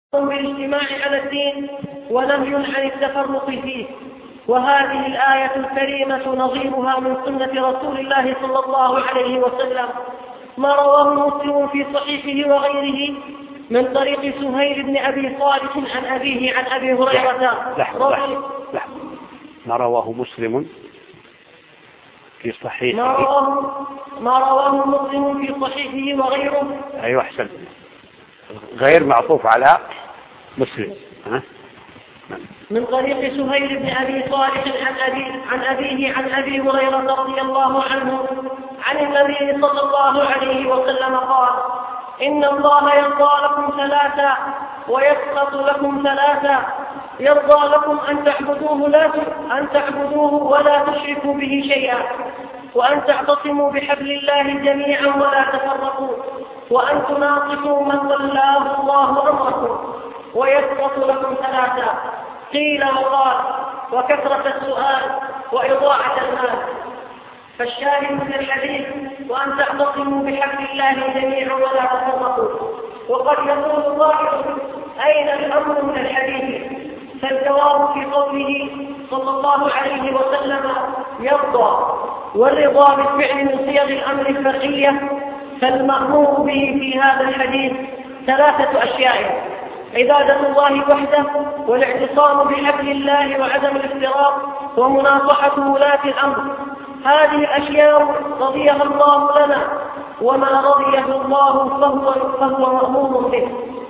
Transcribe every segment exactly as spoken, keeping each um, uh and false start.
بالاجتماع على الدين ونهي عن التفرق فيه. وهذه الآية الكريمة نظيرها من سنة رسول الله صلى الله عليه وسلم ما رواه مسلم في صحيحه وغيره من طريق سهيل بن أبي صالح عن أبيه عن أبي هريرة. لحظة لحظة لحظة ما رواه مسلم في صحيحه ما رواه, ما رواه مسلم في صحيحه وغيره. أيوة أحسن، غير معطوف على مسلم. ها؟ من طريق سهيل بن أبي صالح عن, أبي عن أبيه عن أبي هريرة رضي الله عنه عن النبي صلى الله عليه وسلم قال: إن الله يرضى لكم ثلاثا ويسخط لكم ثلاثا: يرضى لكم أن تعبدوه, لا أن تعبدوه ولا تشركوا به شيئا، وأن تعتصموا بحبل الله جميعا ولا تفرقوا، وأن تناصحوا من ولاه الله أمركم. ويسقط لكم ثلاثا: قيل وقال، وكثرة السؤال، وإضاعة المال. فالشاهد من الحديث: وأن تعتصموا بحبل الله جميعا ولا تفرقوا. وقد يقول الظاهر: أين الأمر من الحديث؟ فالجواب في قوله صلى الله عليه وسلم يرضى، والرضا بالفعل من صيغ الأمر الفرعية. فالمأمور به في هذا الحديث ثلاثة أشياء: عبادة الله وحده، والاعتصام بحبل الله وعدم الافتراق، ومناصحة ولاة الأمر. هذه الأشياء رضيها الله لنا، وما رضيه الله فهو, فهو مأمور به.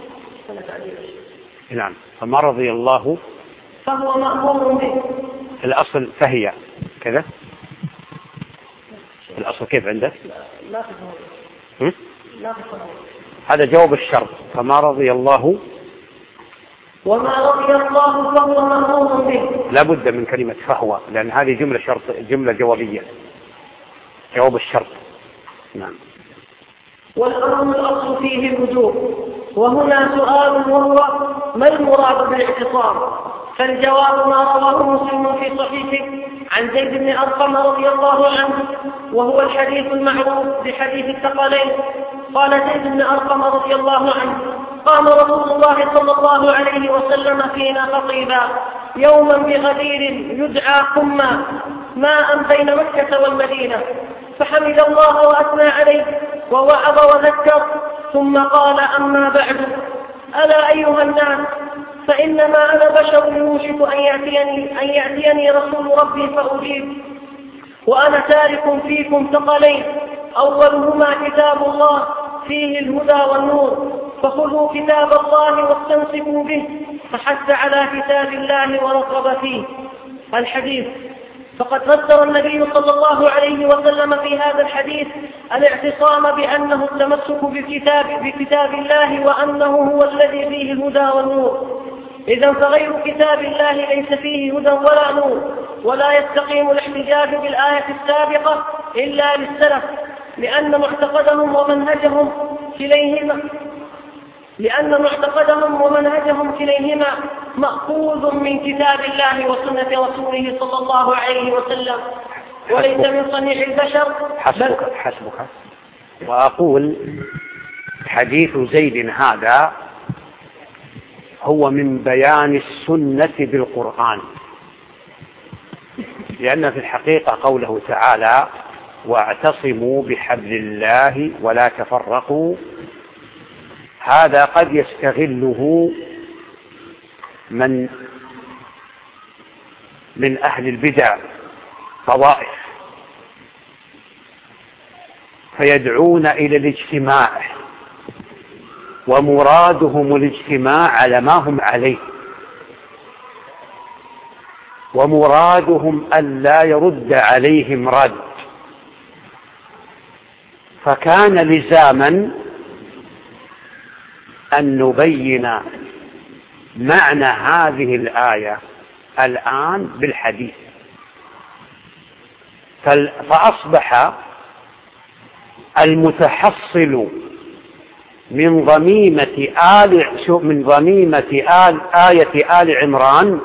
نعم، فما رضي الله فهو مأمور به. الأصل فهي كذا. الأصل كيف عندك؟ لا تفهم. لا تفهم. هذا جواب الشرط: فما رضي الله وما رضي الله فهو مأمور به. لا بد من كلمة فهو، لأن هذه جملة شرط، جملة جوابية، جواب الشرط. نعم. والأمر الأصل فيه الوجوب. وهنا سؤال وهو: ما المراد بالاعتصام؟ فالجواب ما رواه مسلم في صحيحه عن زيد بن أرقم رضي الله عنه، وهو الحديث المعروف بحديث الثقلين. قال زيد بن أرقم رضي الله عنه: قام رسول الله صلى الله عليه وسلم فينا خطيبا يوما بغدير يدعى قما، ماء بين مكة والمدينة، فحمد الله وأثنى عليه ووعظ وذكر، ثم قال: أما بعد، ألا أيها الناس، فإنما أنا بشر يوشك أن يأتيني, أن يأتيني رسول ربي فأجيب، وأنا تارك فيكم ثقلين: أولهما كتاب الله فيه الهدى والنور، فخذوا كتاب الله واستمسكوا به، فحث على كتاب الله ورغب فيه. الحديث. فقد فسر النبي صلى الله عليه وسلم في هذا الحديث الاعتصام بأنه التمسك بكتاب, بكتاب الله، وأنه هو الذي فيه الهدى والنور. إذن فغير كتاب الله ليس فيه هدى ولا نور، ولا يستقيم الاحتجاج بالآية السابقة إلا للسلف، لأن معتقدهم ومنهجهم كليهما لأن معتقدهم ومنهجهم كليهما مأخوذ من كتاب الله وسنة رسوله صلى الله عليه وسلم، وليس من صنيع البشر. حسبك حسبك وأقول: حديث زيد هذا هو من بيان السنة بالقرآن، لأن في الحقيقة قوله تعالى: واعتصموا بحبل الله ولا تفرقوا، هذا قد يستغله من من أهل البدع طوائف، فيدعون إلى الاجتماع، ومرادهم الاجتماع على ما هم عليه، ومرادهم ألا يرد عليهم رد، فكان لزاما أن نبين معنى هذه الآية الآن بالحديث. فأصبح المتحصل من ضميمة آل من ضميمة آل آية آل عمران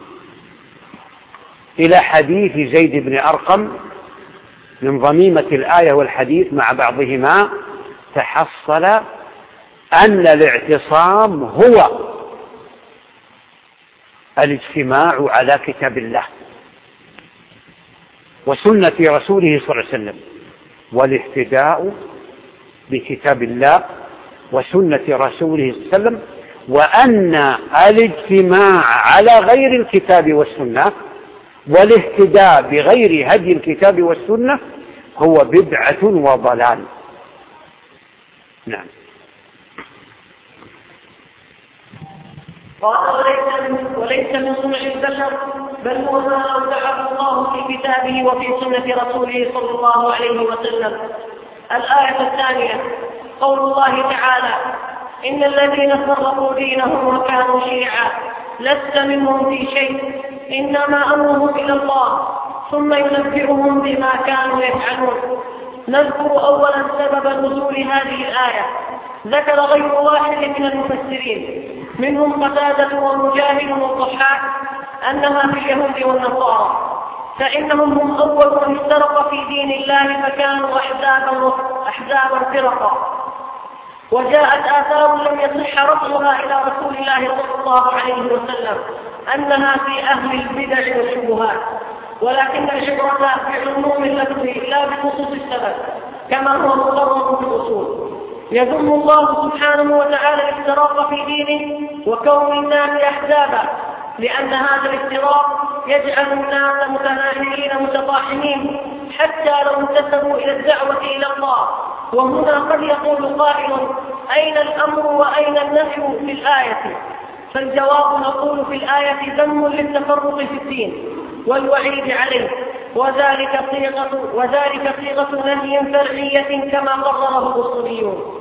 إلى حديث زيد بن أرقم، من ضميمة الآية والحديث مع بعضهما، تحصل أن الاعتصام هو الاجتماع على كتاب الله وسنة رسوله صلى الله عليه وسلم، والاهتداء بكتاب الله وسنة رسوله صلى الله عليه وسلم، وأن الاجتماع على غير الكتاب والسنة والاهتداء بغير هدي الكتاب والسنة هو بدعة وضلال. نعم. قال وليس من صنع البشر، بل هو ما أودعه الله في كتابه وفي سنة رسوله صلى الله عليه وسلم. الآية الثانية قول الله تعالى: إن الذين فرقوا دينهم وكانوا شيعا لست منهم في شيء إنما أمرهم إلى الله ثم ينبئهم بما كانوا يفعلون. نذكر أولا سبب نزول هذه الآية. ذكر غير واحد من المفسرين منهم قتادة ومجاهد والضحاك أنها في اليهود والنصارى، فإنهم هم أول من افترق في دين الله فكانوا أحزابا أحزابا فرقا. وجاءت آثار لم يصح رفعها إلى رسول الله صلى الله عليه وسلم أنها في أهل البدع والشبهات، ولكن العبرة بعموم اللفظ لا بخصوص السبب كما هو مقرر في الأصول. يذم الله سبحانه وتعالى الافتراق في دينه وكون الناس أحزابا، لأن هذا الافتراق يجعل الناس متناحرين متطاحنين حتى لو انتسبوا إلى الدعوة إلى الله. وهنا قد يقول قائل: أين الأمر وأين النهي في الآية؟ فالجواب نقول في الآية ذم للتفرق في الدين والوعيد عليه، وذلك صيغة وذلك صيغة نهي فرعية كما قرره الأصوليون.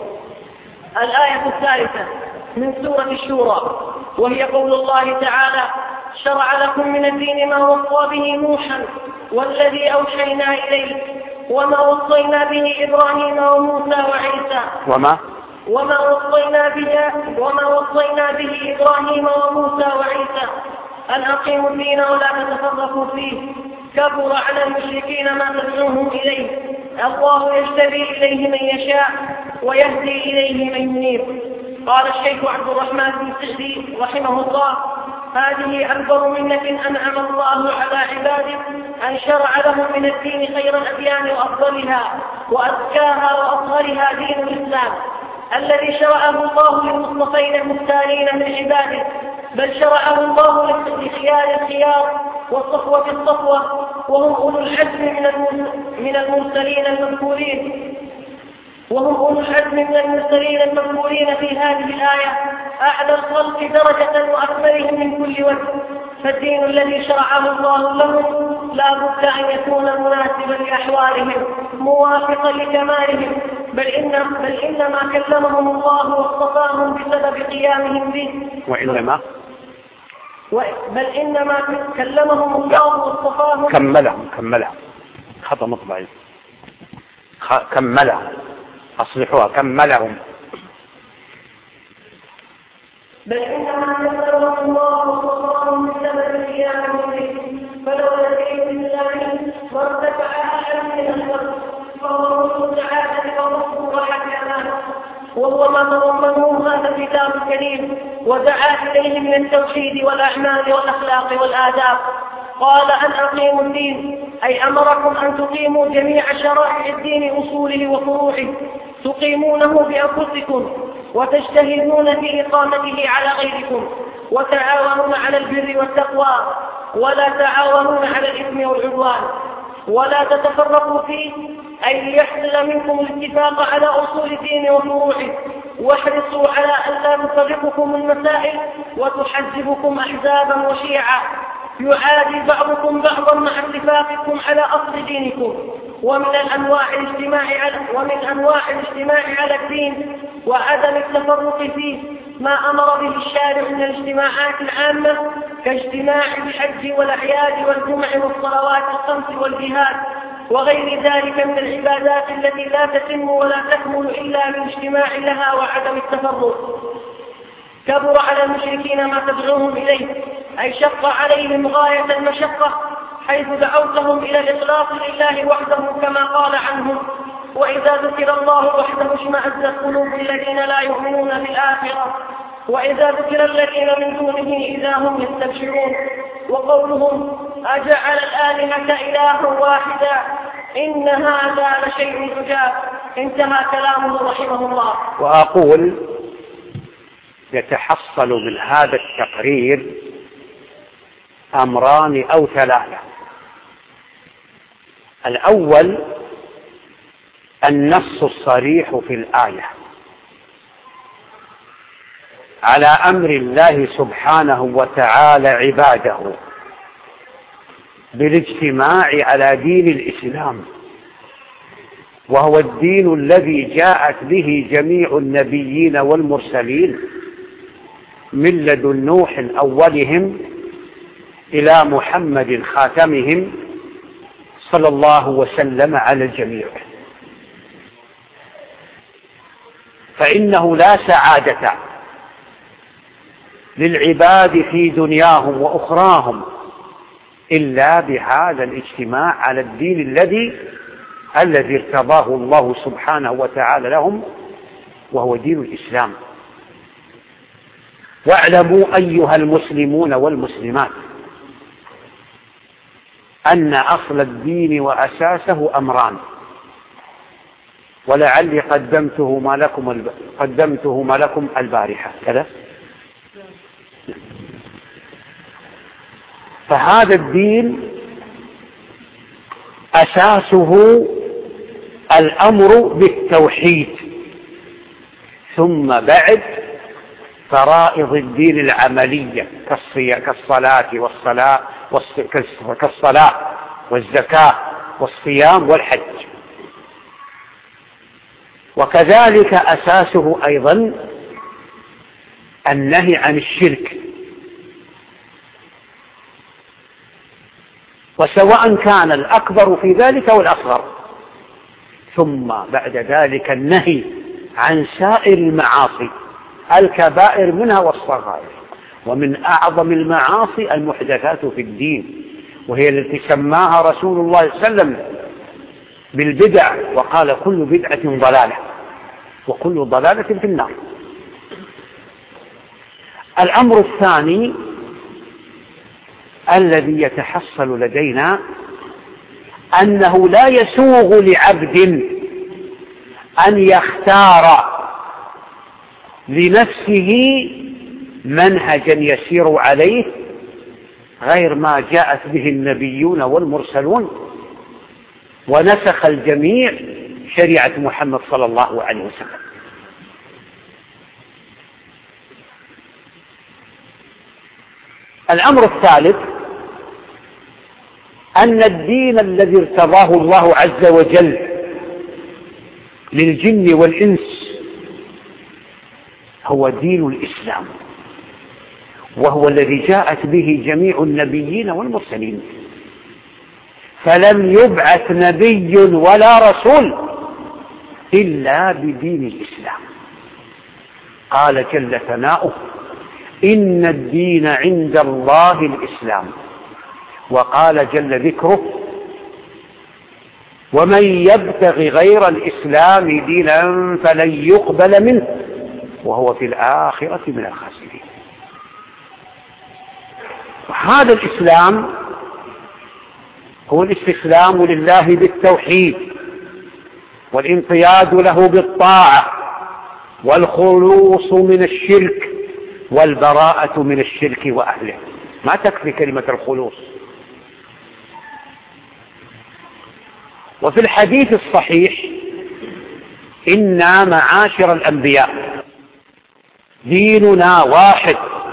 الآية الثالثة من سورة الشورى، وهي قول الله تعالى: شرع لكم من الدين ما وصى به نوحا والذي أوحينا إليك وما وصينا به إبراهيم وموسى وعيسى وما وما وصينا به وما وصينا به إبراهيم وموسى وعيسى أن أقيموا الدين ولا تتفرقوا فيه كبر على المشركين ما تدعوهم إليه الله يجتبي إليه من يشاء ويهدي إليه من ينيب. قال الشيخ عبد الرحمن بن سعدي رحمه الله: هذه أكبر منة أنعم الله على عباده أن شرع لهم من الدين خير الأديان وأفضلها وأزكاها وأطهرها دين الإسلام الذي شرعه الله للمصطفين المختارين من عباده، بل شرعه الله لخيار الخيار والصفوة الصفوة، وهم أولو العزم من المرسلين المذكورين وهم أولو العزم من المرسلين المذكورين في هذه الآية أعلى الخلق درجة وأكملهم من كل وجه. فالدين الذي شرعه الله لهم لا بد أن يكون مناسبا لأحوالهم موافقا لكمالهم، بل, إن بل إنما كلمهم الله واصطفاهم بسبب قيامهم به وإنما بل إنما كلمهم الله واصطفاهم كملهم كملهم خطأ مطبعي كملهم أصلحوها كملهم بل إنما كلمهم الله واصطفاهم بسبب قيامهم به، فلولا الدين الإسلامي وارتفع أحد من الخلق فهو رسول تعالى ورسول وحكمه، وهو ما تضمنه هذا الكتاب الكريم ودعا إليه من التوحيد والأعمال والأخلاق والآداب. قال: أن أقيموا الدين، أي أمركم أن تقيموا جميع شرائع الدين أصوله وفروعه، تقيمونه بأنفسكم وتجتهدون في إقامته على غيركم، وتعاونون على البر والتقوى ولا تعاونون على الإثم والعدوان، ولا تتفرقوا فيه، أي ليحصل منكم الاتفاق على أصول الدين وفروعه، واحرصوا على أن لا تفرقكم المسائل وتحزبكم أحزابا وشيعا يعادي بعضكم بعضا مع اتفاقكم على أصل دينكم. ومن الأنواع الاجتماع على ومن أنواع الاجتماع على الدين وعدم التفرق فيه ما أمر به الشارع من الاجتماعات العامة كاجتماع الحج والأعياد والجمع والصلوات الخمس والجهاد وغير ذلك من العبادات التي لا تتم ولا تكمل إلا بالاجتماع لها وعدم التفرق. كبر على المشركين ما تدعوهم إليه، أي شق عليهم غاية المشقة حيث دعوتهم إلى الإخلاص لله وحده كما قال عنهم: وإذا ذكر الله وحده اشمأزت قلوب الذين لا يؤمنون بالآخرة وإذا ذكر الذين من دونه إذا هم يستبشرون. وقولهم أجعل الآلهة إلها واحدا إن هذا لشيء عجاب. انتهى كلامه رحمه الله. وأقول يتحصل من هذا التقرير أمران أو ثلاثة. الأول النص الصريح في الآية على أمر الله سبحانه وتعالى عباده بالاجتماع على دين الإسلام، وهو الدين الذي جاءت به جميع النبيين والمرسلين من لدن نوح أولهم إلى محمد خاتمهم صلى الله وسلم على الجميع. فإنه لا سعادة للعباد في دنياهم وأخراهم إلا بهذا الاجتماع على الدين الذي الذي ارتضاه الله سبحانه وتعالى لهم، وهو دين الإسلام. واعلموا أيها المسلمون والمسلمات أن أصل الدين وأساسه أمران، ولعلي قدمتهما لكم قدمتهما لكم البارحة كذا. فهذا الدين أساسه الأمر بالتوحيد، ثم بعد فرائض الدين العملية كالصلاة والصلاة كالصلاة والزكاة والصيام والحج. وكذلك أساسه أيضا النهي عن الشرك، وسواء كان الأكبر في ذلك أو الأصغر، ثم بعد ذلك النهي عن سائر المعاصي الكبائر منها والصغائر. ومن أعظم المعاصي المحدثات في الدين، وهي التي سماها رسول الله صلى الله عليه وسلم بالبدع، وقال كل بدعة ضلالة وكل ضلالة في النار. الأمر الثاني الذي يتحصل لدينا أنه لا يسوغ لعبد أن يختار لنفسه منهجا يسير عليه غير ما جاءت به النبيون والمرسلون، ونسخ الجميع شريعة محمد صلى الله عليه وسلم. الأمر الثالث أن الدين الذي ارتضاه الله عز وجل للجن والإنس هو دين الإسلام، وهو الذي جاءت به جميع النبيين والمرسلين. فلم يبعث نبي ولا رسول إلا بدين الإسلام. قال جل ثناؤه: إن الدين عند الله الإسلام. وقال جل ذكره: ومن يبتغ غير الإسلام دينا فلن يقبل منه وهو في الآخرة من الخاسرين. وهذا الإسلام هو الاستسلام لله بالتوحيد، والانقياد له بالطاعة، والخلوص من الشرك، والبراءة من الشرك وأهله. ما تكفي كلمة الخلوص. وفي الحديث الصحيح: إنا معاشر الأنبياء ديننا واحد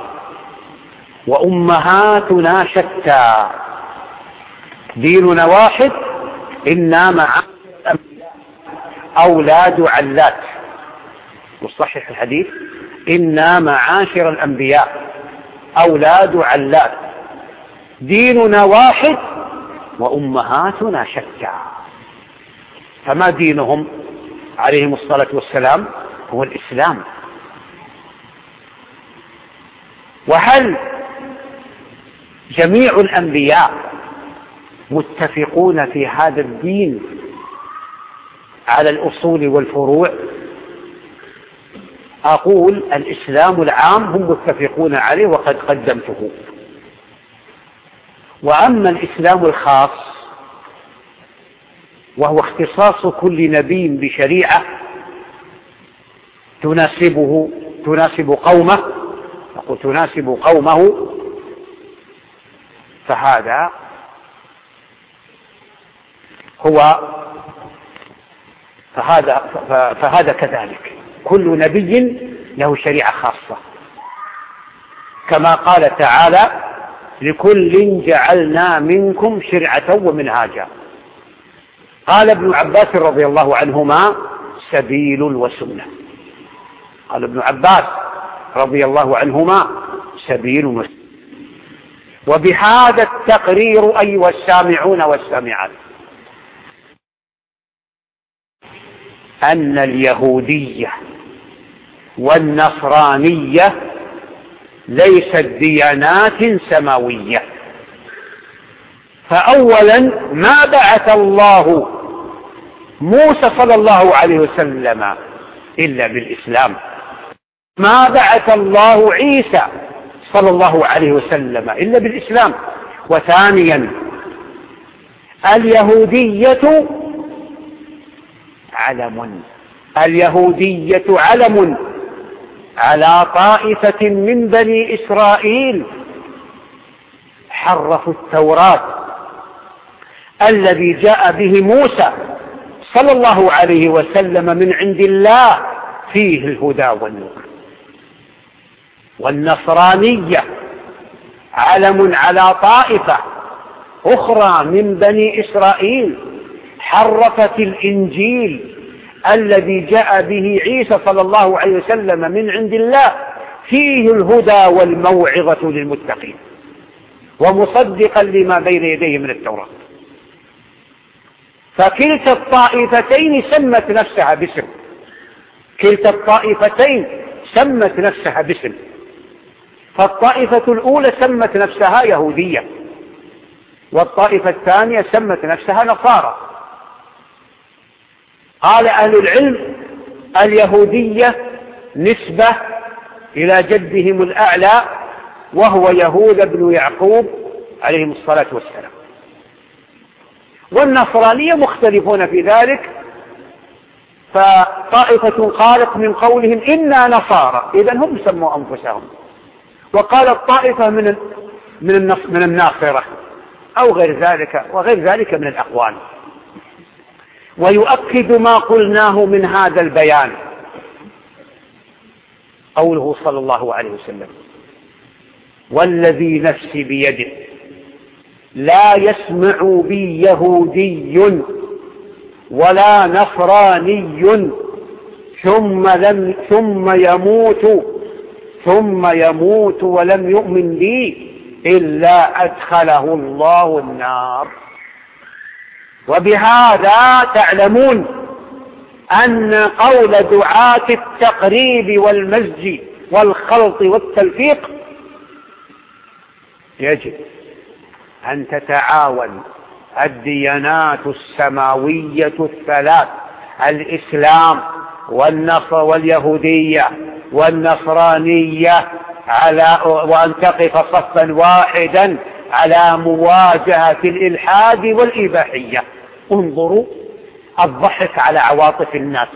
وأمهاتنا شتى. ديننا واحد، إنا معاشر الأنبياء أولاد علات. والصحيح الحديث: إنا معاشر الأنبياء أولاد علات، ديننا واحد وأمهاتنا شتى. فما دينهم عليهم الصلاة والسلام؟ هو الإسلام. وهل جميع الأنبياء متفقون في هذا الدين على الأصول والفروع، أقول الإسلام العام هم متفقون عليه وقد قدمته، وأما الإسلام الخاص وهو اختصاص كل نبي بشريعة تناسبه تناسب قومه، أقول تناسب قومه، فهذا هو فهذا فهذا كذلك، كل نبي له شريعة خاصة، كما قال تعالى: لكل جعلنا منكم شرعة ومنهاجا. قال ابن عباس رضي الله عنهما: سبيل وسنة. قال ابن عباس رضي الله عنهما: سبيل وسنة. وبهذا التقرير أيها السامعون والسامعات أن اليهودية والنصرانية ليست ديانات سماوية. فأولا ما بعث الله موسى صلى الله عليه وسلم إلا بالإسلام، ما بعث الله عيسى صلى الله عليه وسلم إلا بالإسلام. وثانيا اليهودية علم اليهودية علم على طائفة من بني إسرائيل حرفوا التوراة الذي جاء به موسى صلى الله عليه وسلم من عند الله فيه الهدى والنور. والنصرانية علم على طائفة أخرى من بني إسرائيل حرفت الإنجيل الذي جاء به عيسى صلى الله عليه وسلم من عند الله فيه الهدى والموعظة للمتقين ومصدقا لما بين يديه من التوراة. فكلتا الطائفتين سمت نفسها باسم كلتا الطائفتين سمت نفسها باسم فالطائفة الأولى سمت نفسها يهودية، والطائفة الثانية سمت نفسها نصارى. قال أهل العلم: اليهودية نسبة إلى جدهم الأعلى وهو يهوذا بن يعقوب عليهم الصلاة والسلام. والنصرانية مختلفون في ذلك، فطائفة قالت من قولهم إنا نصارى، إذن هم سموا أنفسهم، وقالت طائفة من من من الناصرة أو غير ذلك وغير ذلك من الأقوال. ويؤكد ما قلناه من هذا البيان قوله صلى الله عليه وسلم: والذي نفسي بيده لا يسمع بي يهودي ولا نصراني ثم لم ثم يموت ثم يموت ولم يؤمن بي إلا أدخله الله النار. وبهذا تعلمون أن قول دعاة التقريب والمزج والخلط والتلفيق يجب أن تتعاون الديانات السماوية الثلاث: الإسلام والنصر واليهودية والنصرانية، على وأن تقف صفا واحدا على مواجهة الإلحاد والإباحية. انظروا الضحك على عواطف الناس.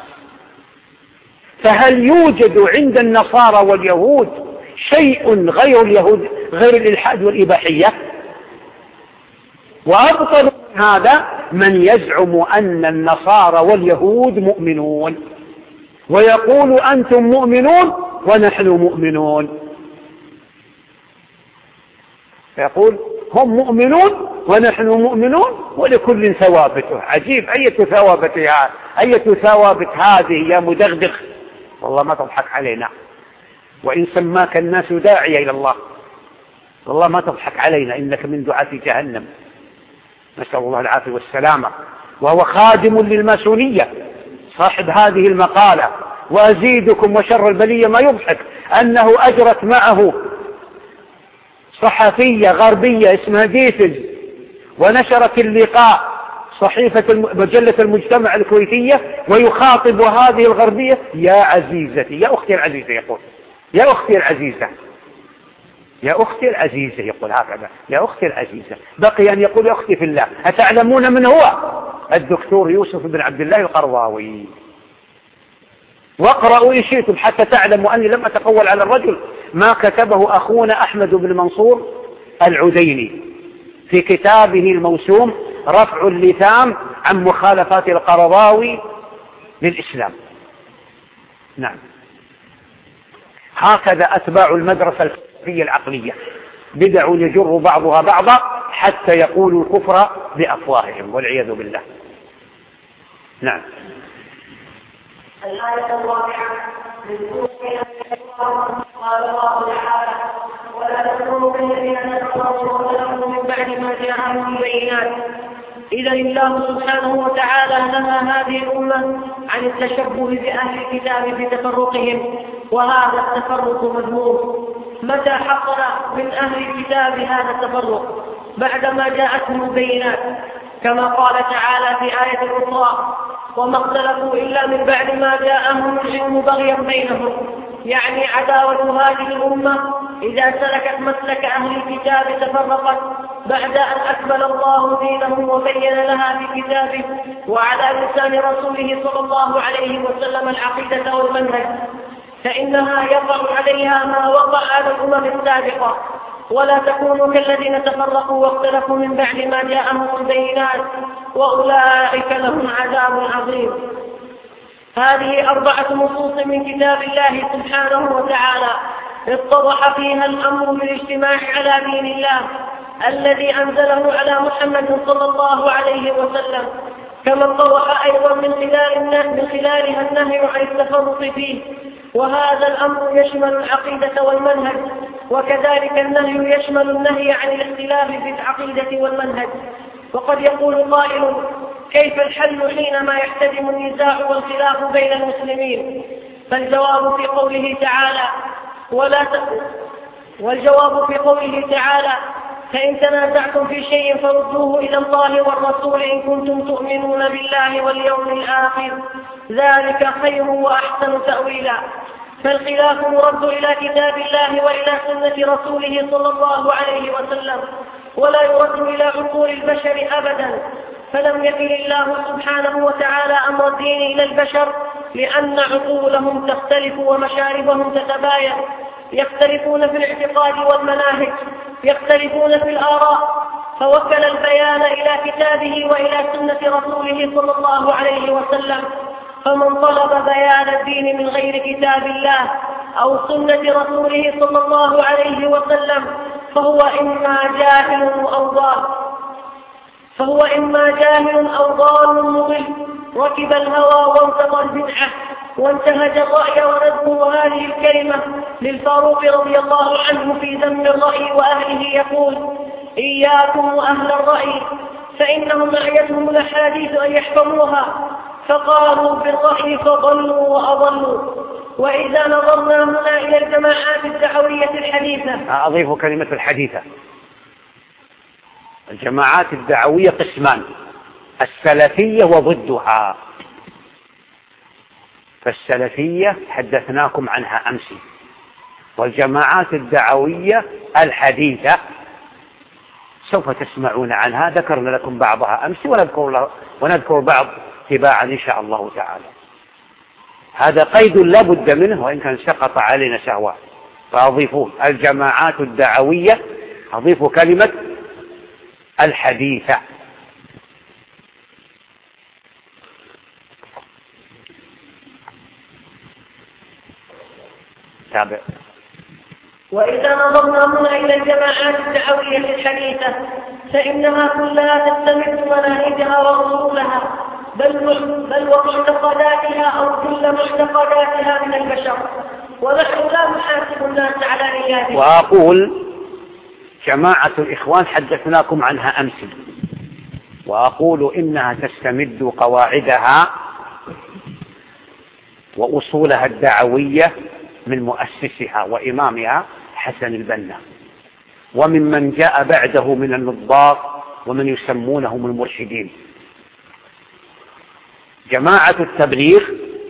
فهل يوجد عند النصارى واليهود شيء غير اليهود غير الإلحاد والإباحية؟ وأبطل من هذا من يزعم أن النصارى واليهود مؤمنون ويقول أنتم مؤمنون ونحن مؤمنون، يقول هم مؤمنون ونحن مؤمنون ولكل ثوابته. عجيب، أية ثوابتها أية ثوابت هذه يا مدغدغ؟ والله ما تضحك علينا، وإن سماك الناس داعية إلى الله والله ما تضحك علينا، إنك من دعاة جهنم، نسأل الله العافية والسلامة. وهو خادم للماسونية صاحب هذه المقالة. وأزيدكم وشر البلية ما يضحك أنه أجرت معه صحفية غربية اسمها ديتز ونشرت اللقاء صحيفة مجلة المجتمع الكويتية ويخاطب هذه الغربية: يا عزيزتي، يا أختي العزيزة، يقول يا أختي العزيزة، يا أختي العزيزة، يقول هكذا: يا أختي العزيزة. بقي أن يقول: يا أختي في الله. أتعلمون من هو؟ الدكتور يوسف بن عبد الله القرضاوي. واقرأوا إن شئتم حتى تعلموا أني لم أتقول على الرجل ما كتبه أخونا أحمد بن منصور العديني في كتابه الموسوم رفع اللثام عن مخالفات القرضاوي للإسلام. نعم، هكذا أتباع المدرسة الفكرية العقلية، بدع يجر بعضها بعضا حتى يقولوا الكفر بأفواههم والعياذ بالله. نعم. الآية الرابعة من سورة قال الله تعالى: ولا تكونوا كالذين كفروا وظلموا من بعد ما جاءهم البينات. إذا الله سبحانه وتعالى نهى هذه الأمة عن التشبه بأهل الكتاب في تفرقهم، وهذا التفرق مذموم. متى حصل من أهل الكتاب هذا التفرق؟ بعدما جاءتهم البينات، كما قال تعالى في آية أخرى: وما اختلفوا إلا من بعد ما جاءهم العلم بغيا بينهم. يعني عداوة هذه الأمة إذا سلكت مسلك أهل الكتاب تفرقت بعد أن أكمل الله دينه وبين لها في كتابه وعلى لسان رسوله صلى الله عليه وسلم العقيدة والمنهج، فإنها يقع عليها ما وقع على الأمم السابقة. ولا تكونوا كالذين تفرقوا واختلفوا من بعد ما جاءهم البينات وأولئك لهم عذاب عظيم. هذه أربعة نصوص من كتاب الله سبحانه وتعالى اتضح فيها الأمر بالاجتماع على دين الله الذي أنزله على محمد صلى الله عليه وسلم، كما اتضح أيضا من خلال من خلالها النهي عن التفرق فيه، وهذا الأمر يشمل العقيدة والمنهج، وكذلك النهي يشمل النهي عن الاختلاف في العقيدة والمنهج. وقد يقول قائل: كيف الحل حينما يحتدم النزاع والخلاف بين المسلمين؟ فالجواب في قوله تعالى: ولا ت... والجواب في قوله تعالى: فإن تنازعتم في شيء فردوه إلى الله والرسول إن كنتم تؤمنون بالله واليوم الآخر، ذلك خير وأحسن تأويلا. فالخلاف مرد إلى كتاب الله وإلى سنة رسوله صلى الله عليه وسلم، ولا يرد إلى عقول البشر أبدا. فلم يكن الله سبحانه وتعالى أمر الدين إلى البشر لأن عقولهم تختلف ومشاربهم تتباين، يختلفون في الاعتقاد والمناهج، يختلفون في الآراء، فوكل البيان إلى كتابه وإلى سنة رسوله صلى الله عليه وسلم. فمن طلب بيان الدين من غير كتاب الله أو سنة رسوله صلى الله عليه وسلم فهو إما جاهل أو ضال فهو إما جاهل أو ضال مضل، ركب الهوى وانتقى البدعة وانتهج الرأي. ونذكر هذه الكلمة للفاروق رضي الله عنه في ذم الرأي وأهله، يقول: إياكم وأهل الرأي فإنهم أعيتهم الأحاديث أن يحفظوها فقالوا بالرأي فضلوا وأضلوا. وإذا نظرنا هنا إلى الجماعات الدعوية الحديثة، أضيف كلمة الحديثة. الجماعات الدعوية قسمان: السلفية وضدها. فالسلفية حدثناكم عنها أمس، والجماعات الدعوية الحديثة سوف تسمعون عنها، ذكرنا لكم بعضها أمس ونذكر, ونذكر بعض تباعا إن شاء الله تعالى. هذا قيد لا بد منه وإن كان سقط علينا سهوا، فأضيفوه: الجماعات الدعوية، أضيفوا كلمة الحديثة. تابع. وإذا نظرنا هنا إلى الجماعات الدعوية الحديثة فإنها كلها تستمد مناهجها وأصولها بل بل ومعتقداتها أو كل معتقداتها من البشر، ونحن لا نحاسب الناس على نياتهم. وأقول جماعة الإخوان حدثناكم عنها أمس، وأقول إنها تستمد قواعدها وأصولها الدعوية من مؤسسها وإمامها حسن البنا، وممن جاء بعده من النضاق ومن يسمونهم المرشدين. جماعة التبليغ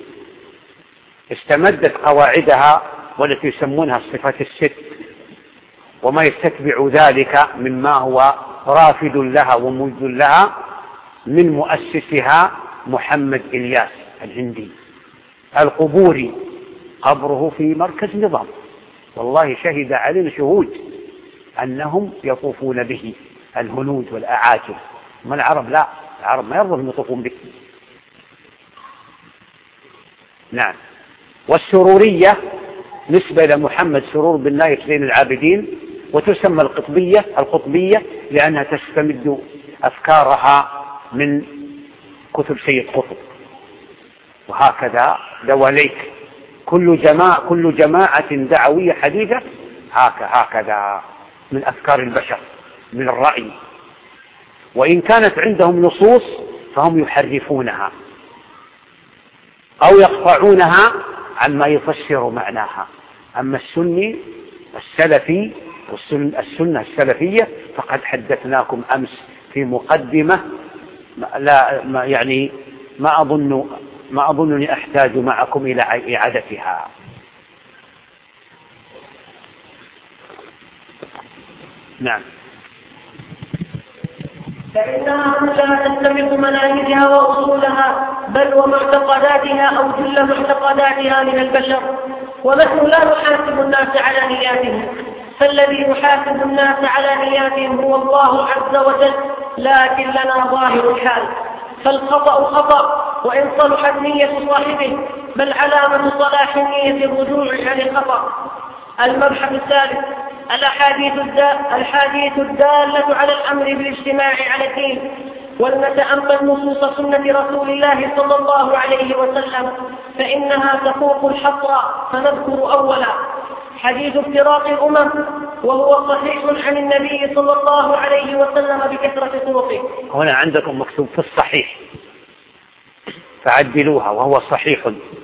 استمدت قواعدها والتي يسمونها الصفات الست وما يتتبع ذلك مما هو رافد لها ومجد لها من مؤسسها محمد إلياس الهندي القبوري، قبره في مركز نظام، والله شهد علينا شهود أنهم يطوفون به الهنود والأعاجم، ما العرب لا، العرب ما يرضون يطوفون به. نعم. والسرورية نسبة إلى محمد سرور بن نايف زين العابدين، وتسمى القطبية القطبية لأنها تستمد أفكارها من كتب سيد قطب. وهكذا دواليك كل جماعة كل جماعة دعوية حديثة هكذا من أفكار البشر من الرأي، وإن كانت عندهم نصوص فهم يحرفونها أو يقطعونها عما يفسر معناها. أما السني السلفي والسنة السلفية فقد حدثناكم أمس في مقدمة لا ما يعني ما أظن ما أظنني أحتاج معكم إلى إعادتها. نعم. فإنها لا تستمد مناهجها وأصولها بل ومعتقداتها أو جل معتقداتها من البشر، ونحن لا نحاسب الناس على نياتهم، فالذي يحاسب الناس على نياتهم هو الله عز وجل، لكن لنا ظاهر الحال، فالخطأ خطأ وإن صلحت نية صاحبه، بل علامة صلاح نية الرجوع عن الخطأ. المبحث الثالث الأحاديث الحديث الدالة على الأمر بالاجتماع على الدين، ولنتأمل نصوص سنة رسول الله صلى الله عليه وسلم فإنها تفوق الحصر. فنذكر أولا حديث افتراق الأمم، وهو صحيح عن النبي صلى الله عليه وسلم بكثرة طرقه. هنا عندكم مكتوب في الصحيح فعدلوها، وهو صحيح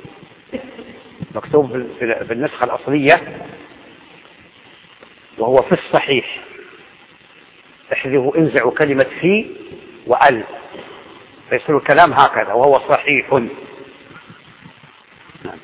مكتوب في النسخة الأصلية وهو في الصحيح، احذفوا انزعوا كلمة في وأل فيصير الكلام هكذا وهو صحيح. نعم.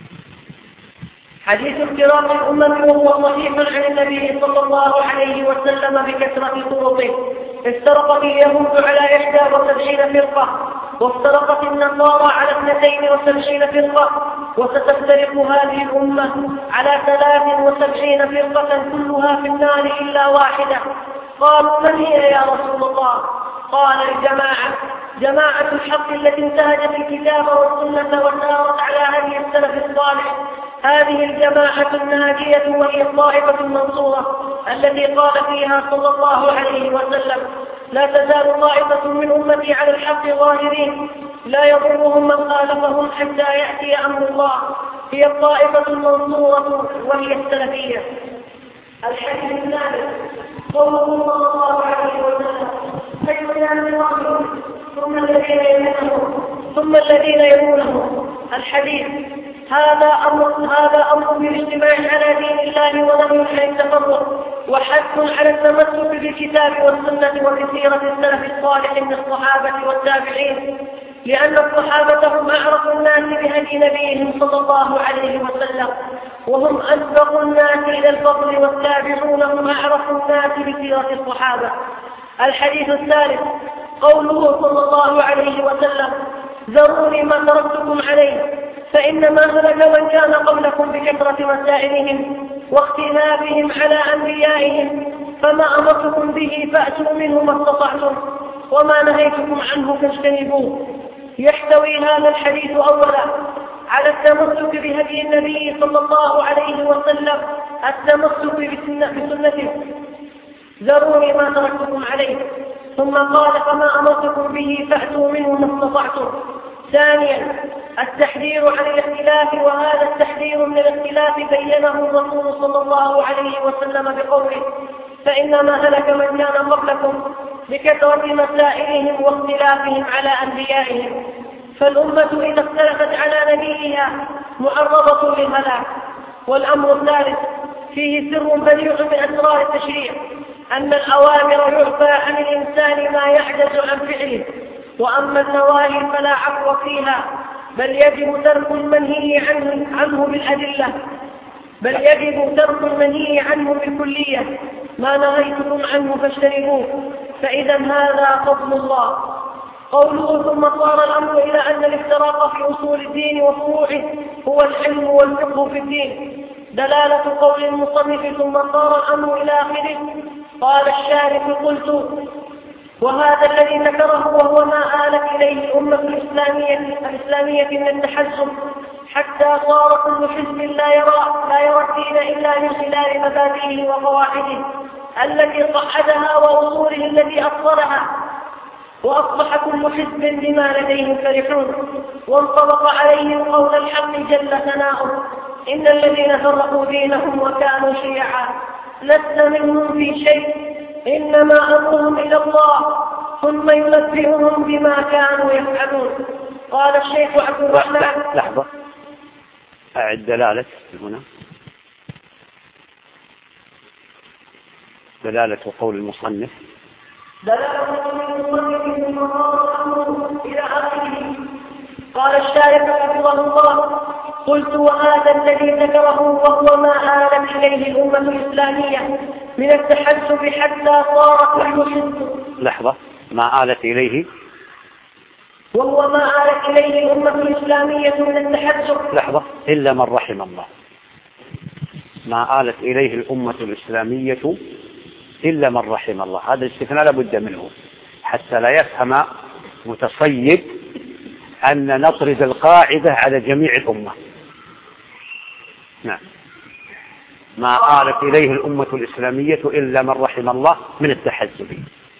حديث افتراق الأمم وهو صحيح عن النبي صلى الله عليه وسلم بكثرة طرقه. افترقت اليهود على إحدى وسبعين فرقة، وافترقت النصارى على اثنتين وسبعين فرقة، وستفترق هذه الأمة على ثلاث وسبعين فرقة كلها في النار إلا واحدة. قالوا من هي يا رسول الله؟ قال الجماعة جماعة الحق التي انتهجت الكتاب والسنة وسارت على هدي السلف الصالح. هذه الجماعة الناجية وهي الطائفة المنصورة التي قال فيها صلى الله عليه وسلم لا تزال طائفة من أمتي على الحق ظاهرين لا يضرهم من خالفهم حتى يأتي أمر الله. هي الطائفة المنصورة وهي السلفية. الحديث الثالث قوله صلى الله عليه وسلم خير الناس قرني ثم الذين يلونهم ثم الذين يلونهم. الحديث هذا أمر هذا أمر بالاجتماع على دين الله ولم يحل التفرق، وحث على التمسك بالكتاب والسنة وبسيرة السلف الصالح من الصحابة والتابعين، لأن الصحابة هم أعرف الناس بهدي نبيهم صلى الله عليه وسلم، وهم أسبق الناس إلى الفضل، والتابعون هم أعرف الناس بسيرة الصحابة. الحديث الثالث قوله صلى الله عليه وسلم ذروني ما تركتكم عليه فإنما هلك من كان قبلكم بكثرة مسائلهم واختلافهم على أنبيائهم، فما أمرتكم به فأتوا منه ما استطعتم وما نهيتكم عنه فاجتنبوه. يحتوي هذا الحديث أولا على التمسك بهدي النبي صلى الله عليه وسلم، التمسك بسنته ذروني ما تركتكم عليه، ثم قال فما أمرتكم به فأتوا منه ما استطعتم. ثانيا التحذير عن الاختلاف، وهذا التحذير من الاختلاف بينه الرسول صلى الله عليه وسلم بقوله فإنما هلك من كان قبلكم بكثرة مسائلهم واختلافهم على أنبيائهم. فالأمة إذا اختلفت على نبيها معرضة للهلاك. والأمر الثالث فيه سر بديع من أسرار التشريع، أن الأوامر يعفى عن الإنسان ما يعجز عن فعله، وأما النواهي فلا عفو فيها، بل يجب ترك المنهي عنه, عنه بالأدلة بل يجب ترك المنهي عنه بالكلية. ما نهيتكم عنه فاجتنبوه، فإذا هذا فضل الله. قوله ثم صار الأمر إلى أن الافتراق في أصول الدين وفروعه هو العلم والفقه في الدين، دلالة قول المصنف ثم صار الأمر إلى آخره. قال الشارح قلت: وهذا الذي ذكره وهو ما آلت إليه الأمة الإسلامية, الإسلامية من التحزب، حتى صار كل حزب لا يرى, لا يرى الدين إلا من خلال مبادئه وقواعده التي قعدها وأصوله التي أصلها، وأصبح كل حزب بما لديهم فرحون، وانطبق عليهم قول الحق جل ثناؤه: إن الذين فرقوا دينهم وكانوا شيعا لست منهم في شيء إنما أمرهم إلى الله ثم ينبئهم بما كانوا يفعلون. قال الشيخ عبد الرحمن. لحظة، أعد دلالة هنا، دلالة قول المصنف. دلالة قول المصنف ثم صار الأمر إلى آخره. قال الشارح حفظه الله: قلت: وهذا الذي ذكره وهو ما آلت إليه الأمة الإسلامية من التحزب حتى صار كل حزب. لحظة، ما آلت إليه وهو ما آلت إليه الأمة الإسلامية من التحزب. لحظة، إلا من رحم الله. ما آلت إليه الأمة الإسلامية إلا من رحم الله، هذا الاستثناء لابد منه حتى لا يفهم متصيد أن نطرد القاعدة على جميع الأمة. نعم، ما آلت إليه الأمة الإسلامية إلا من رحم الله من التحزب.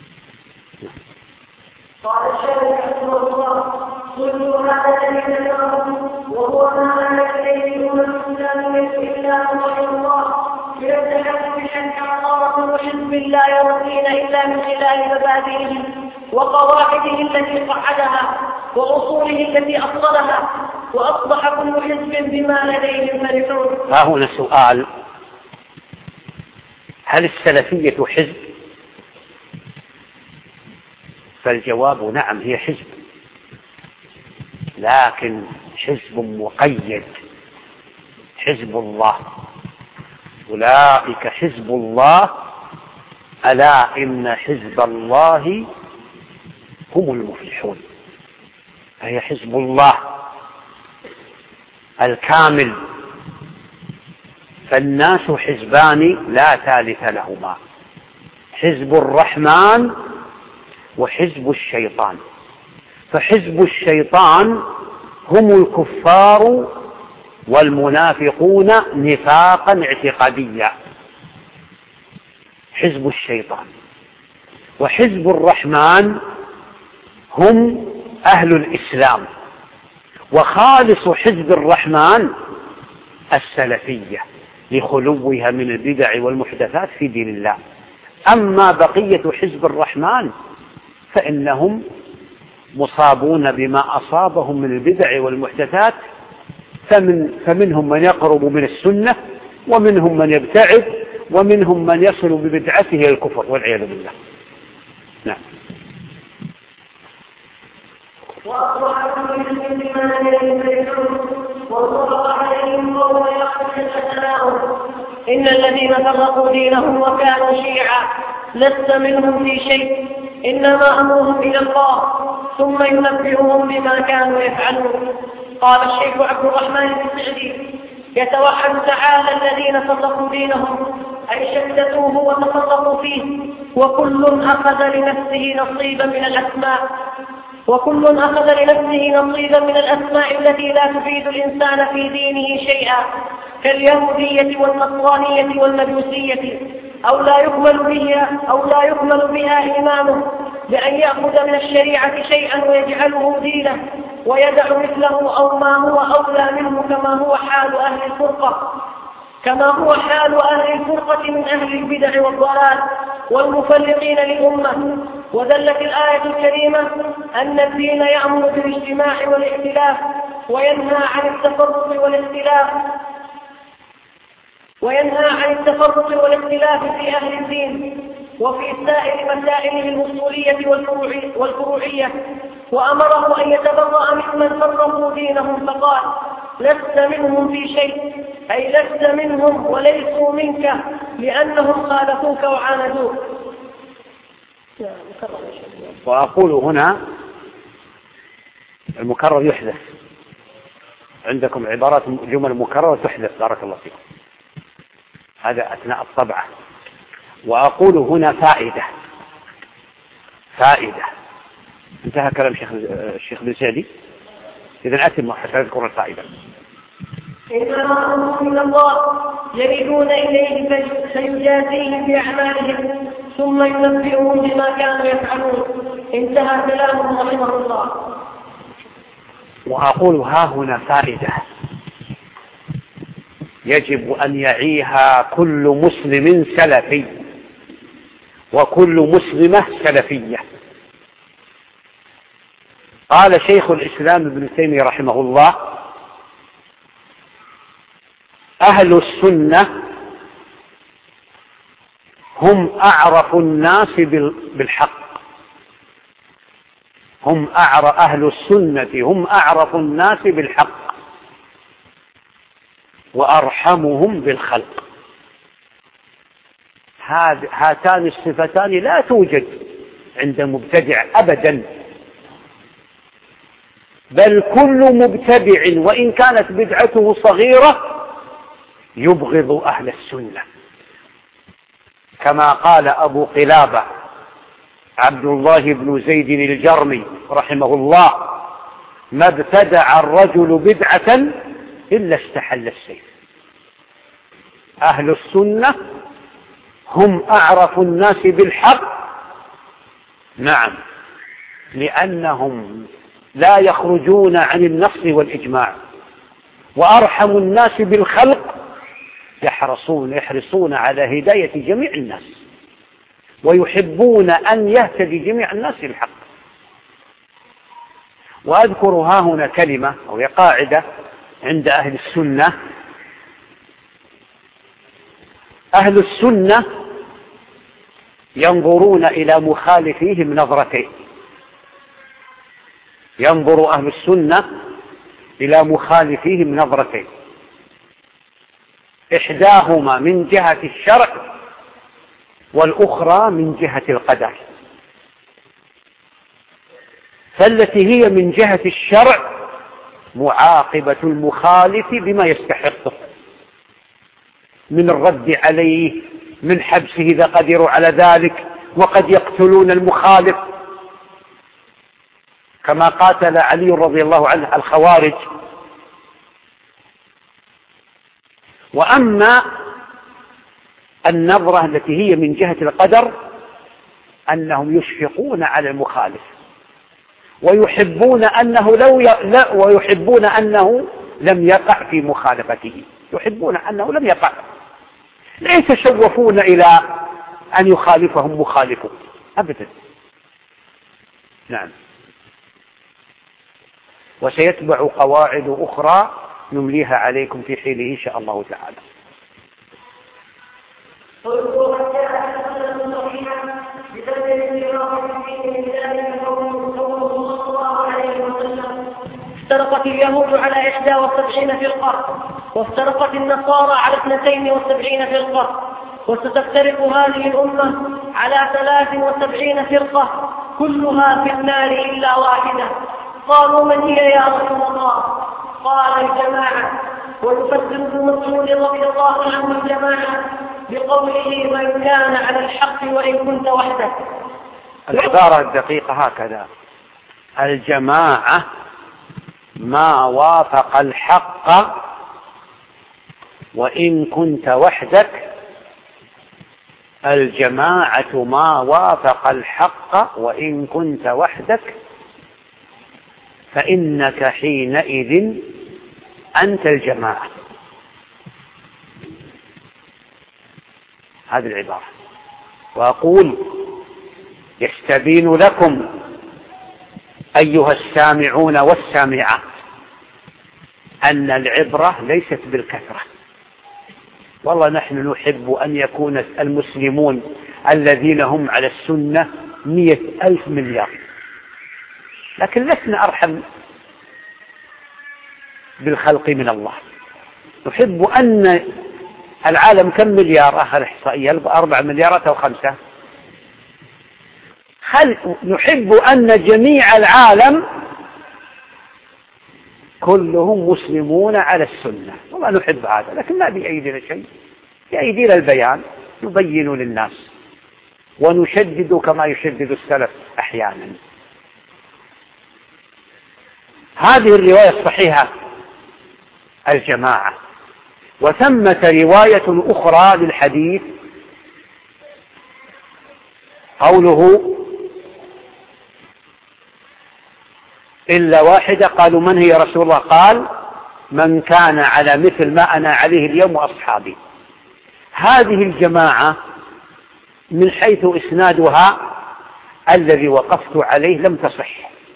قال الشيخ رحمه الله: قلت: هذا الذي ذكره وهو ما آلت إليه الأمة الإسلامية إلا من رحم الله من التحزب حتى صار كل حزب لا يرى الدين إلا من خلال مبادئه وقواعده التي قعدها وأصوله التي أصلها، وأصبح كل حزب بما لديهم فرحون. ها هنا سؤال: هل السلفية حزب؟ فالجواب نعم، هي حزب، لكن حزب مقيد، حزب الله. أولئك حزب الله، ألا إن حزب الله هم المفلحون. فهي حزب الله الكامل. فالناس حزبان لا ثالث لهما: حزب الرحمن وحزب الشيطان. فحزب الشيطان هم الكفار والمنافقون نفاقا اعتقاديا، حزب الشيطان. وحزب الرحمن هم أهل الإسلام. وخالص حزب الرحمن السلفية لخلوها من البدع والمحدثات في دين الله. أما بقية حزب الرحمن فإنهم مصابون بما أصابهم من البدع والمحدثات، فمن فمنهم من يقرب من السنة، ومنهم من يبتعد، ومنهم من يصل ببدعته إلى الكفر والعياذ بالله. نعم. وأصبح كل حزب بما لديهم فرحون وانطبق عليهم قول الحق جل ثناؤه: إن الذين فرقوا دينهم وكانوا شيعا لست منهم في شيء إنما أمرهم إلى الله ثم ينبئهم بما كانوا يفعلون. قال الشيخ عبد الرحمن السعدي: يتوحد تعالى الذين فرقوا دينهم أي شتتوه وتفرقوا فيه، وكل أخذ لنفسه نصيبا من الأسماء وكل أخذ لنفسه نصيبا من الأسماء التي لا تفيد الإنسان في دينه شيئا، كاليهودية والنصرانية والمجوسية، أو لا يكمل بها أو لا يكمل بها إيمانه، بأن يأخذ من الشريعة شيئا ويجعله دينه ويدع مثله أو ما هو أولى منه، كما هو حال أهل الفرقة كما هو حال أهل الفرقة من أهل البدع والضلال والمفرقين للأمة. ودلت الآية الكريمة أن الدين يأمر بالاجتماع والائتلاف وينهى عن التفرق والاختلاف وينهى عن التفرق والاختلاف في أهل الدين. وفي سائر مسائله الأصولية والفروعية، وأمره أن يتبرأ ممن فرقوا دينهم فقال: لست منهم في شيء، أي لست منهم وليسوا منك، لأنهم خالفوك وعاندوك. وأقول هنا المكرر يحدث، عندكم عبارات جمل مكررة تحدث، بارك الله فيكم، هذا أثناء الطبعة. وأقول هنا فائدة فائدة انتهى كلام الشيخ الشيخ بن سعدي، إذن أتم حتى أذكر الفائدة. إنما أمرهم من الله يردون إليه فيجازيهم بأعمالهم ثم ينبئهم بما كانوا يفعلون. انتهى كلامه رحمه الله. وأقول ها هنا فائدة يجب أن يعيها كل مسلم سلفي وكل مسلمة سلفية. قال شيخ الإسلام ابن تيمية رحمه الله: أهل السنة هم أعرف الناس بالحق، هم أعرف أهل السنة هم أعرف الناس بالحق وأرحمهم بالخلق. هاتان الصفتان لا توجد عند مبتدع أبدا، بل كل مبتدع وإن كانت بدعته صغيرة يبغض أهل السنة، كما قال أبو قلابة عبد الله بن زيد الجرمي رحمه الله: ما ابتدع الرجل بدعة إلا استحل السيف. أهل السنة هم أعرف الناس بالحق، نعم، لأنهم لا يخرجون عن النص والإجماع، وأرحم الناس بالخلق، يحرصون يحرصون على هداية جميع الناس ويحبون أن يهتدي جميع الناس للحق. وأذكر ها هنا كلمة أو قاعدة عند أهل السنة: أهل السنة ينظرون إلى مخالفيهم نظرتين. ينظر أهل السنة إلى مخالفيهم نظرتين، إحداهما من جهة الشرع والأخرى من جهة القدر. فالتي هي من جهة الشرع معاقبة المخالف بما يستحقه من الرد عليه، من حبسه إذا قدروا على ذلك، وقد يقتلون المخالف كما قاتل علي رضي الله عنه الخوارج. وأما النظرة التي هي من جهة القدر أنهم يشفقون على المخالف ويحبون أنه لو ي... لا ويحبون أنه لم يقع في مخالفته، يحبون أنه لم يقع، لا يتشوفون إلى أن يخالفهم مخالفه أبدا. نعم. وسيتبع قواعد أخرى نمليها عليكم في حينه إن شاء الله تعالى. افترقت اليهود على إحدى وسبعين فرقة، وافترقت النصارى على اثنتين وسبعين فرقة، وستفترق هذه الأمة على ثلاث وسبعين فرقة كلها في النار إلا واحدة. قالوا: من هي يا رسول الله؟ قال: الجماعة. ويفسر ابن مسعود رضي الله عنه الجماعة بقوله: من كان على الحق وإن كنت وحدك. العبارة الدقيقة هكذا: الجماعة ما وافق الحق وإن كنت وحدك. الجماعة ما وافق الحق وإن كنت وحدك، فإنك حينئذ أنت الجماعة. هذه العبارة. وأقول: يستبين لكم أيها السامعون والسامعات أن العبرة ليست بالكثرة. والله نحن نحب أن يكون المسلمون الذين هم على السنة مئة ألف مليار، لكن لسنا أرحم بالخلق من الله. نحب أن العالم كم مليار؟ آخر إحصائية أربع مليارات أو خمسة. هل نحب أن جميع العالم كلهم مسلمون على السنة؟ والله نحب هذا، لكن ما بأيدينا شيء، بأيدينا البيان، نبين للناس ونشدد كما يشدد السلف أحيانا. هذه الرواية الصحيحة الجماعة. وثمة رواية أخرى للحديث قوله إلا واحدة، قالوا من هي رسول الله؟ قال من كان على مثل ما أنا عليه اليوم وأصحابي. هذه الجماعة من حيث إسنادها الذي وقفت عليه لم تصح،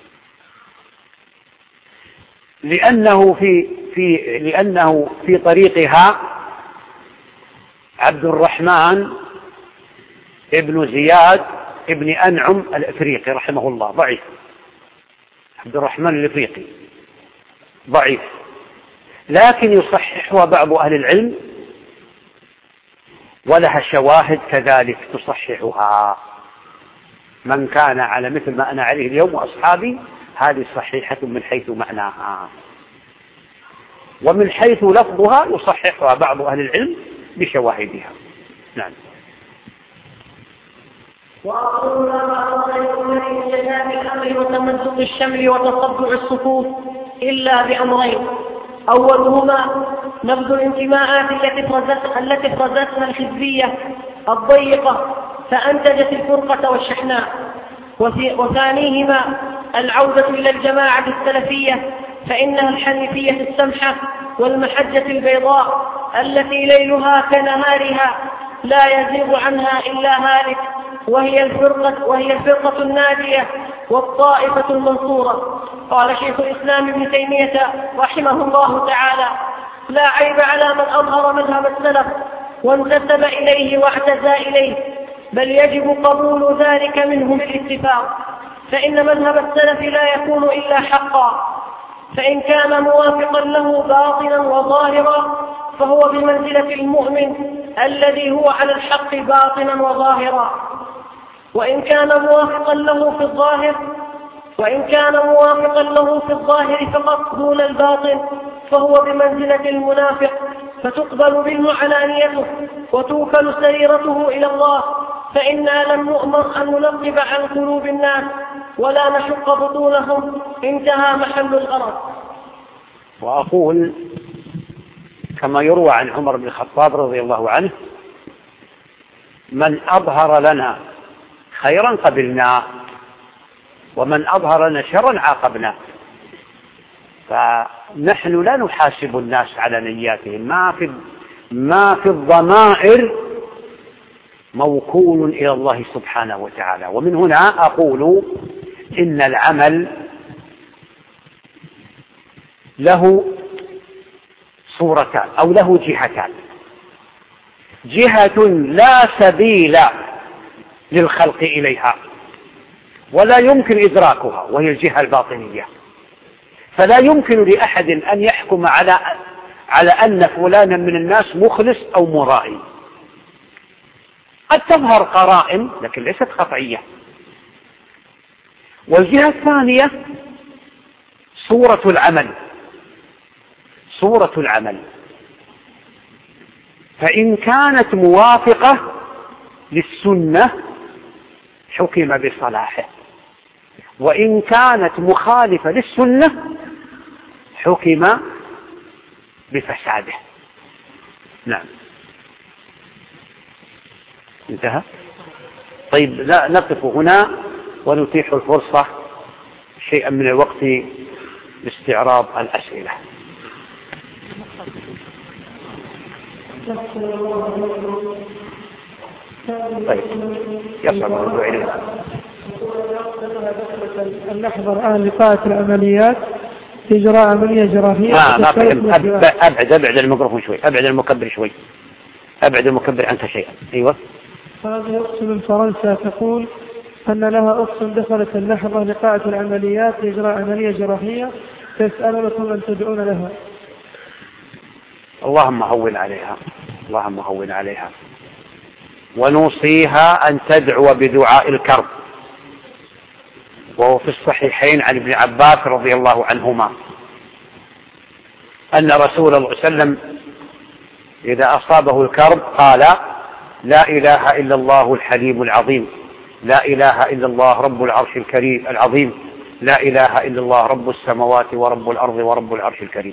لأنه في في لأنه في طريقها عبد الرحمن ابن زياد ابن أنعم الإفريقي رحمه الله، ضعيف. عبد الرحمن الإفريقي ضعيف، لكن يصححها بعض أهل العلم ولها شواهد كذلك تصححها. من كان على مثل ما أنا عليه اليوم وأصحابي، هذه صحيحة من حيث معناها، ومن حيث لفظها يصححها بعض أهل العلم بشواهدها. نعم. وأقول ما أمر من جناب الأمر وتمزق الشمل وتصدع الصفوف إلا بأمرين: أولهما نبذ الانتماءات التي فرزت التي فرزتها الحزبية الضيقة فأنتجت الفرقة والشحناء، وثانيهما العودة إلى الجماعة السلفية، فإنها الحنيفية السمحة والمحجة البيضاء التي ليلها كنهارها لا يزيغ عنها إلا هالك، وهي الفرقة, وهي الفرقة الناجية والطائفة المنصورة. قال شيخ الإسلام ابن تيمية رحمه الله تعالى: لا عيب على من أظهر مذهب السلف وانتسب إليه واعتزى إليه، بل يجب قبول ذلك منه بالاتفاق، فإن مذهب السلف لا يكون إلا حقا، فإن كان موافقا له باطنا وظاهرا فهو بمنزلة المؤمن الذي هو على الحق باطنا وظاهرا، وإن كان موافقا له في الظاهر وإن كان موافقا له في الظاهر فقط دون الباطن فهو بمنزلة المنافق، فتقبل منه علانيته وتوكل سريرته إلى الله، فإنا لم نؤمر أن ننقب عن قلوب الناس ولا نشق بطونهم. انتهى محل الغرض. وأقول كما يروى عن عمر بن الخطاب رضي الله عنه: من أظهر لنا خيرا قبلنا، ومن أظهر لنا شرا عاقبنا. فنحن لا نحاسب الناس على نياتهم، ما في ما في الضمائر موكول إلى الله سبحانه وتعالى. ومن هنا أقول إن العمل له صورتان أو له جهتان: جهة لا سبيل للخلق إليها ولا يمكن إدراكها، وهي الجهة الباطنية. فلا يمكن لأحد أن يحكم على على أن فلانا من الناس مخلص أو مرائي. قد تظهر قرائن لكن ليست قطعية. والجهة الثانية صورة العمل صورة العمل فإن كانت موافقة للسنة حكم بصلاحه، وإن كانت مخالفة للسنة حكم بفساده. نعم. انتهى. طيب لا نقف هنا ونتيح الفرصة شيئا من الوقت لاستعراض الأسئلة. طيب يصعب الموضوع إليه. أن نحضر أهل لقاءة العمليات إجراء عملية جراحية. آه ما فهم. أبعد أبعد الميكروفون شوي، أبعد المكبر شوي، أبعد المكبر عنك شيئا. أيوة. هذه أخت من فرنسا تقول أن لها أخت دخلت اللحظة لقاعة العمليات لإجراء عملية جراحية، تسأل لكم أن تدعون لها. اللهم هون عليها، اللهم هون عليها، ونوصيها أن تدعو بدعاء الكرب، وهو في الصحيحين عن ابن عباس رضي الله عنهما أن رسول الله صلى الله عليه وسلم إذا أصابه الكرب قال: لا إله إلا الله الحليم العظيم، لا إله إلا الله رب العرش الكريم العظيم، لا إله إلا الله رب السماوات ورب الأرض ورب العرش الكريم.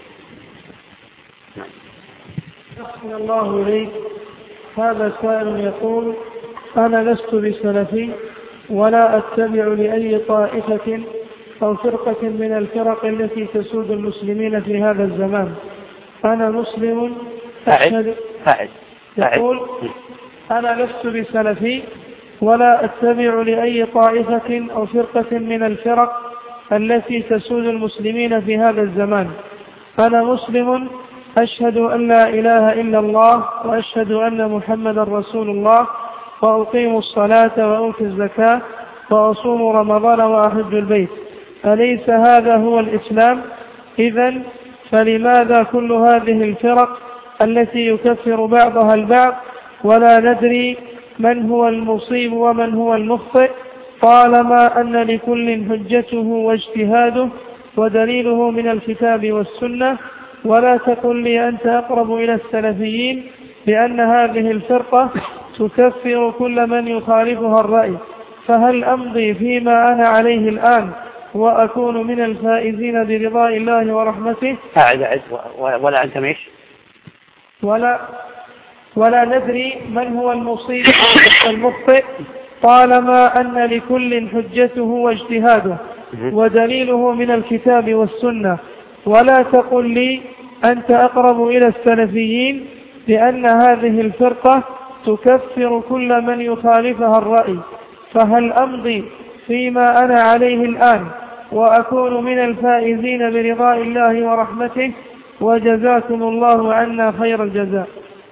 أحسن الله إليك. هذا سائل يقول: أنا لست بسلفي ولا أتبع لأي طائفة أو فرقة من الفرق التي تسود المسلمين في هذا الزمان. أنا مسلم أشهد. يقول: أنا لست بسلفي ولا أتبع لأي طائفة أو فرقة من الفرق التي تسود المسلمين في هذا الزمان. أنا مسلم أشهد أن لا إله إلا الله وأشهد أن محمدا رسول الله، وأقيم الصلاة وأؤتي الزكاة وأصوم رمضان وأحج البيت. أليس هذا هو الإسلام؟ إذن فلماذا كل هذه الفرق التي يكفر بعضها البعض ولا ندري من هو المصيب ومن هو المخطئ، طالما أن لكل حجته واجتهاده ودليله من الكتاب والسنة؟ ولا تقل لي أنت أقرب إلى السلفيين، لأن هذه الفرقة تكفر كل من يخالفها الرأي. فهل أمضي فيما أنا عليه الآن وأكون من الفائزين برضاء الله ورحمته؟ أعد ولا أنت ميش ولا ولا ندري من هو المصيب والمخطئ، طالما أن لكل حجته واجتهاده ودليله من الكتاب والسنة. ولا تقل لي أنت أقرب إلى السلفيين، لأن هذه الفرقة تكفر كل من يخالفها الرأي. فهل أمضي فيما أنا عليه الآن وأكون من الفائزين برضاء الله ورحمته؟ وجزاكم الله عنا خير الجزاء.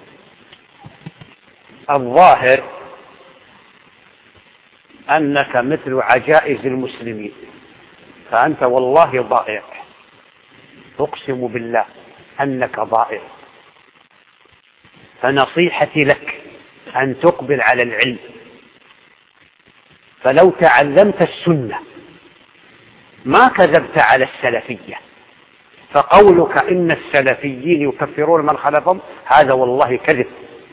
الظاهر أنك مثل عجائز المسلمين، فأنت والله ضائع، أقسم بالله أنك ضائع. فنصيحتي لك أن تقبل على العلم، فلو تعلمت السنة ما كذبت على السلفية. فقولك إن السلفيين يكفرون من خلفهم هذا والله كذب.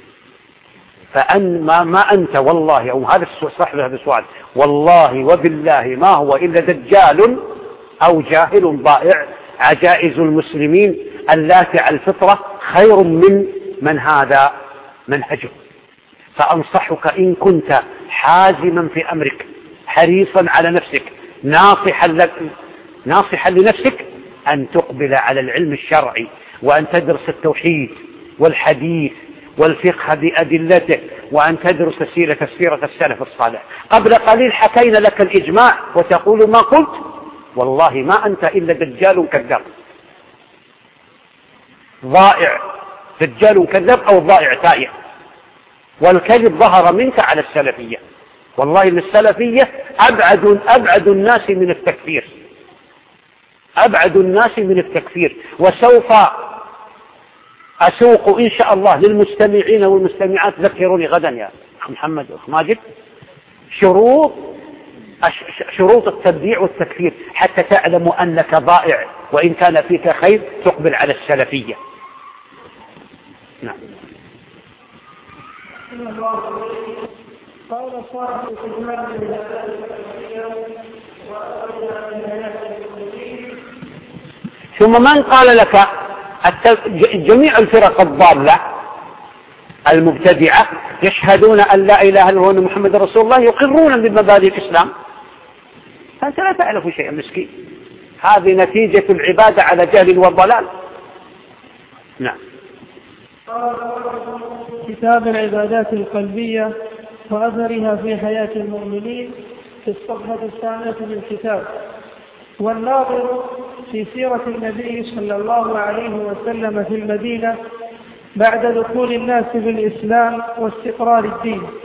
فأن ما, ما أنت والله، أو هذا صاحب هذا السؤال، والله وبالله ما هو إلا دجال أو جاهل ضائع. عجائز المسلمين اللاتي على الفطرة خير من من هذا منهجه. فأنصحك إن كنت حازما في أمرك، حريصا على نفسك، ناصحا لك ناصحا لنفسك، أن تقبل على العلم الشرعي، وأن تدرس التوحيد والحديث والفقه بأدلته، وأن تدرس سيرة سيرة السلف الصالح. قبل قليل حكينا لك الإجماع وتقول ما قلت، والله ما أنت إلا دجال كذاب ضائع، دجال كذاب أو ضائع تائه. والكذب ظهر منك على السلفية. والله إن السلفية أبعد, أبعد الناس من التكفير، أبعد الناس من التكفير. وسوف أسوق إن شاء الله للمستمعين والمستمعات، ذكروني غدا يا أخ محمد أخ ماجد، شروط شروط التبديع والتكفير حتى تعلم أنك ضائع، وإن كان فيك خير تقبل على السلفية. نعم. قال صاحب ثم من قال لك جميع الفرق الضالة المبتدعة يشهدون أن لا إله إلا الله محمد رسول الله، يقرون بمبادئ الإسلام. فأنت لا تعرف شيئا مسكين. هذه نتيجة العبادة على جهل وضلال. نعم. كتاب العبادات القلبية وأثرها في حياة المؤمنين في الصفحة الثانية من الكتاب. والناظر في سيرة النبي صلى الله عليه وسلم في المدينة بعد دخول الناس في الإسلام واستقرار الدين،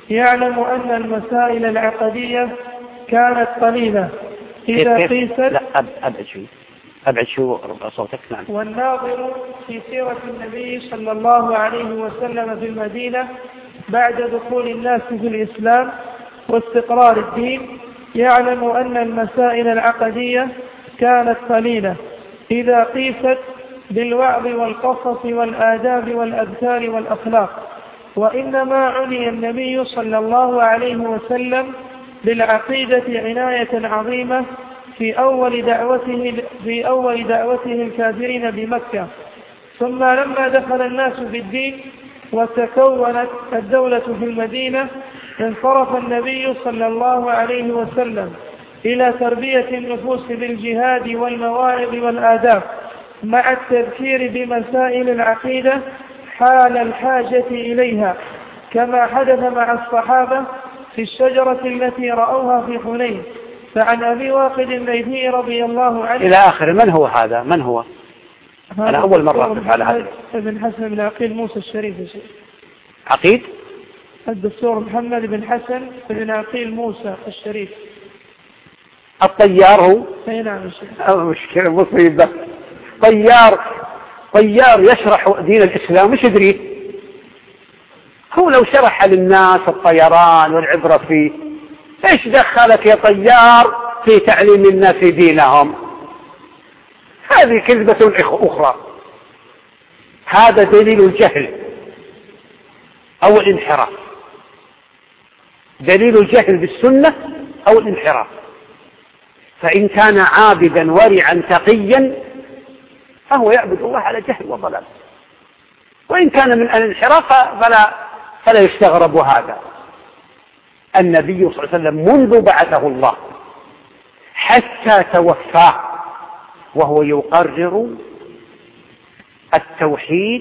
يعلم أن المسائل العقدية كانت قليلة إذا قيست. لا أبعد شوي أبعد شو صوتك. نعم. والناظر في سيرة النبي صلى الله عليه وسلم في المدينة بعد دخول الناس في الإسلام واستقرار الدين يعلم أن المسائل العقدية كانت قليلة إذا قيست بالوعظ والقصص والآداب والأذكار والأخلاق. وإنما عني النبي صلى الله عليه وسلم بالعقيدة عناية عظيمة في أول دعوته في أول دعوته الكافرين بمكة، ثم لما دخل الناس في الدين وتكونت الدولة في المدينة انصرف النبي صلى الله عليه وسلم إلى تربية النفوس بالجهاد والمواعظ والآداب مع التذكير بمسائل العقيدة حال الحاجة إليها، كما حدث مع الصحابة في الشجرة التي رأوها في حنين. فعن أبي واقد الليثي رضي الله عنه إلى آخر. من هو هذا؟ من هو؟ أنا أول مرة أقف على هذا. ابن حسن بن عقيل موسى الشريف. عقيد؟ الدكتور محمد بن حسن بن عقيل موسى الشريف. الطيار هو؟ أي نعم. مشكلة مصيبة. طيار طيار يشرح دين الإسلام مش يدري. هو لو شرح للناس الطيران والعبرة فيه، ايش دخلك يا طيار في تعليم الناس دينهم؟ هذه كذبة أخرى. هذا دليل الجهل أو الانحراف، دليل الجهل بالسنة أو الانحراف. فإن كان عابدا ورعا تقيا فهو يعبد الله على جهل وضلال، وإن كان من الانحراف فلا, فلا يستغرب هذا. النبي صلى الله عليه وسلم منذ بعثه الله حتى توفاه وهو يقرر التوحيد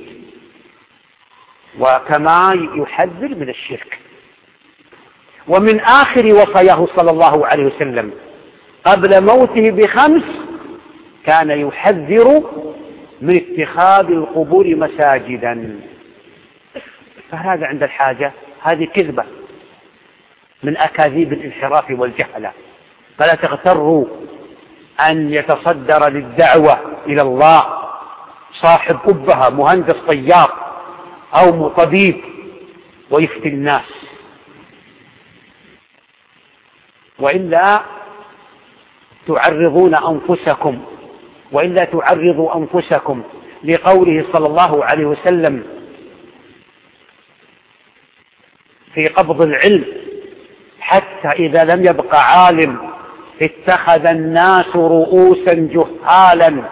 وكما يحذر من الشرك. ومن آخر وصاياه صلى الله عليه وسلم قبل موته بخمس كان يحذر من اتخاذ القبور مساجدا. فهذا عند الحاجة هذه كذبة من أكاذيب الانحراف والجهلة. فلا تغتروا أن يتصدر للدعوة إلى الله صاحب أبهة مهندس طيار أو طبيب ويفتي الناس، وإلا تعرضون أنفسكم وإلا تعرضوا أنفسكم لقوله صلى الله عليه وسلم في قبض العلم: حتى إذا لم يبق عالم اتخذ الناس رؤوسا جهالا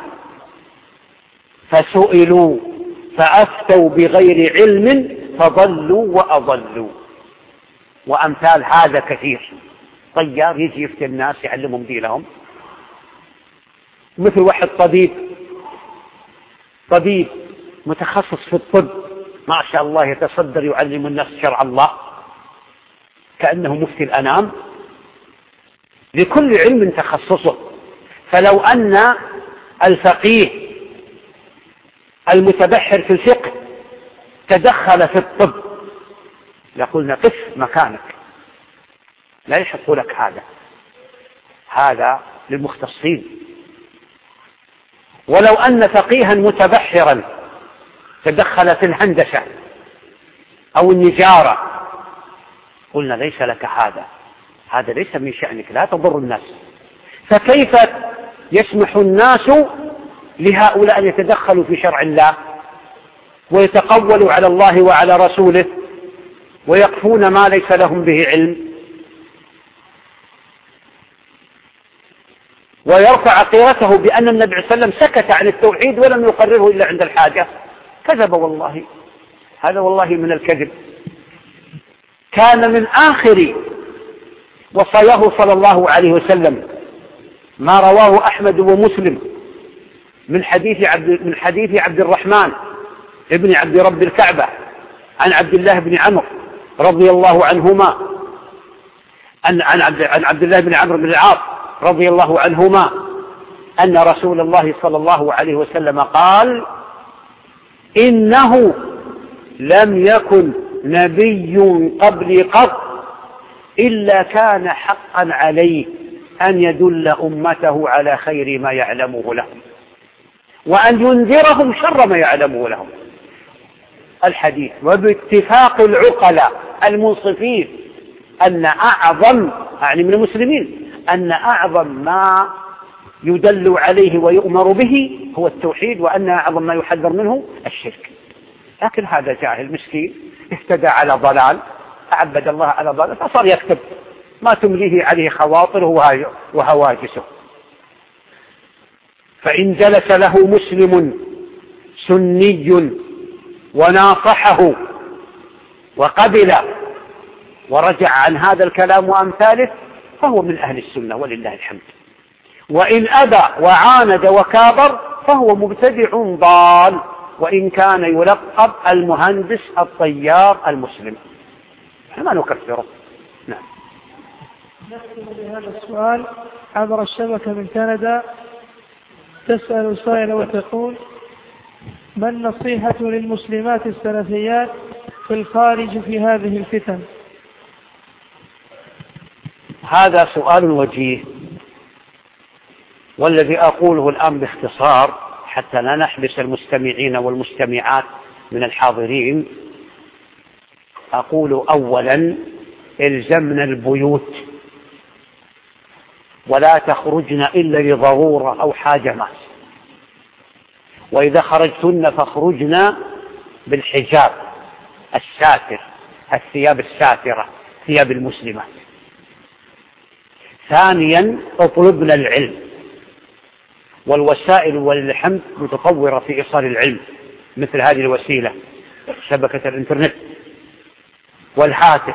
فسئلوا فأفتوا بغير علم فضلوا وأضلوا. وأمثال هذا كثير. طيار يجي يفتي الناس يعلمهم دينهم، مثل واحد طبيب طبيب متخصص في الطب ما شاء الله يتصدر يعلم الناس شرع الله كأنه مفتي الأنام، لكل علم تخصصه. فلو أن الفقيه المتبحر في الفقه تدخل في الطب لقلنا قف مكانك، لا يحق لك هذا، هذا للمختصين. ولو أن فقيها متبحرا تدخل في الهندسة أو النجارة قلنا ليس لك هذا، هذا ليس من شأنك، لا تضر الناس. فكيف يسمح الناس لهؤلاء أن يتدخلوا في شرع الله ويتقولوا على الله وعلى رسوله ويقفون ما ليس لهم به علم ويرفع قيرته بأن النبي صلى الله عليه وسلم سكت عن التوحيد ولم يقرره إلا عند الحاجة؟ كذب والله، هذا والله من الكذب. كان من آخر وصاياه صلى الله عليه وسلم ما رواه أحمد ومسلم من حديث عبد من حديث عبد الرحمن ابن عبد رب الكعبة عن عبد الله بن عمرو رضي الله عنهما أن عن عبد عن عبد الله بن عمرو بن العاص رضي الله عنهما أن رسول الله صلى الله عليه وسلم قال: إنه لم يكن نبي قبلي قط إلا كان حقا عليه أن يدل أمته على خير ما يعلمه لهم وأن ينذرهم شر ما يعلمه لهم. الحديث وباتفاق العقلاء المنصفين أن أعظم يعني من المسلمين أن أعظم ما يدل عليه ويؤمر به هو التوحيد، وأن أعظم ما يحذر منه الشرك. لكن هذا جاهل مسكين اهتدى على ضلال، أعبد الله على ضلال، فصار يكتب ما تمليه عليه خواطره وهواجسه. فإن جلس له مسلم سني وناصحه وقبل ورجع عن هذا الكلام وأمثاله فهو من أهل السنة ولله الحمد. وإن أبى وعاند وكابر فهو مبتدع ضال، وإن كان يلقب المهندس الطيار المسلم ما نكفره. نعم. نختم بهذا السؤال عبر الشبكة من كندا. تسأل سائلة وتقول: ما النصيحة للمسلمات السلفيات في الخارج في هذه الفتن؟ هذا سؤال وجيه، والذي أقوله الآن باختصار حتى لا نحبس المستمعين والمستمعات من الحاضرين. أقول أولا: الزمنا البيوت ولا تخرجن إلا لضرورة أو حاجة ماس، وإذا خرجتن فاخرجن بالحجاب الساتر، الثياب الساترة، ثياب المسلمات. ثانيا: اطلبن العلم، والوسائل وللحمد متطورة في إيصال العلم مثل هذه الوسيلة، شبكة الإنترنت والهاتف.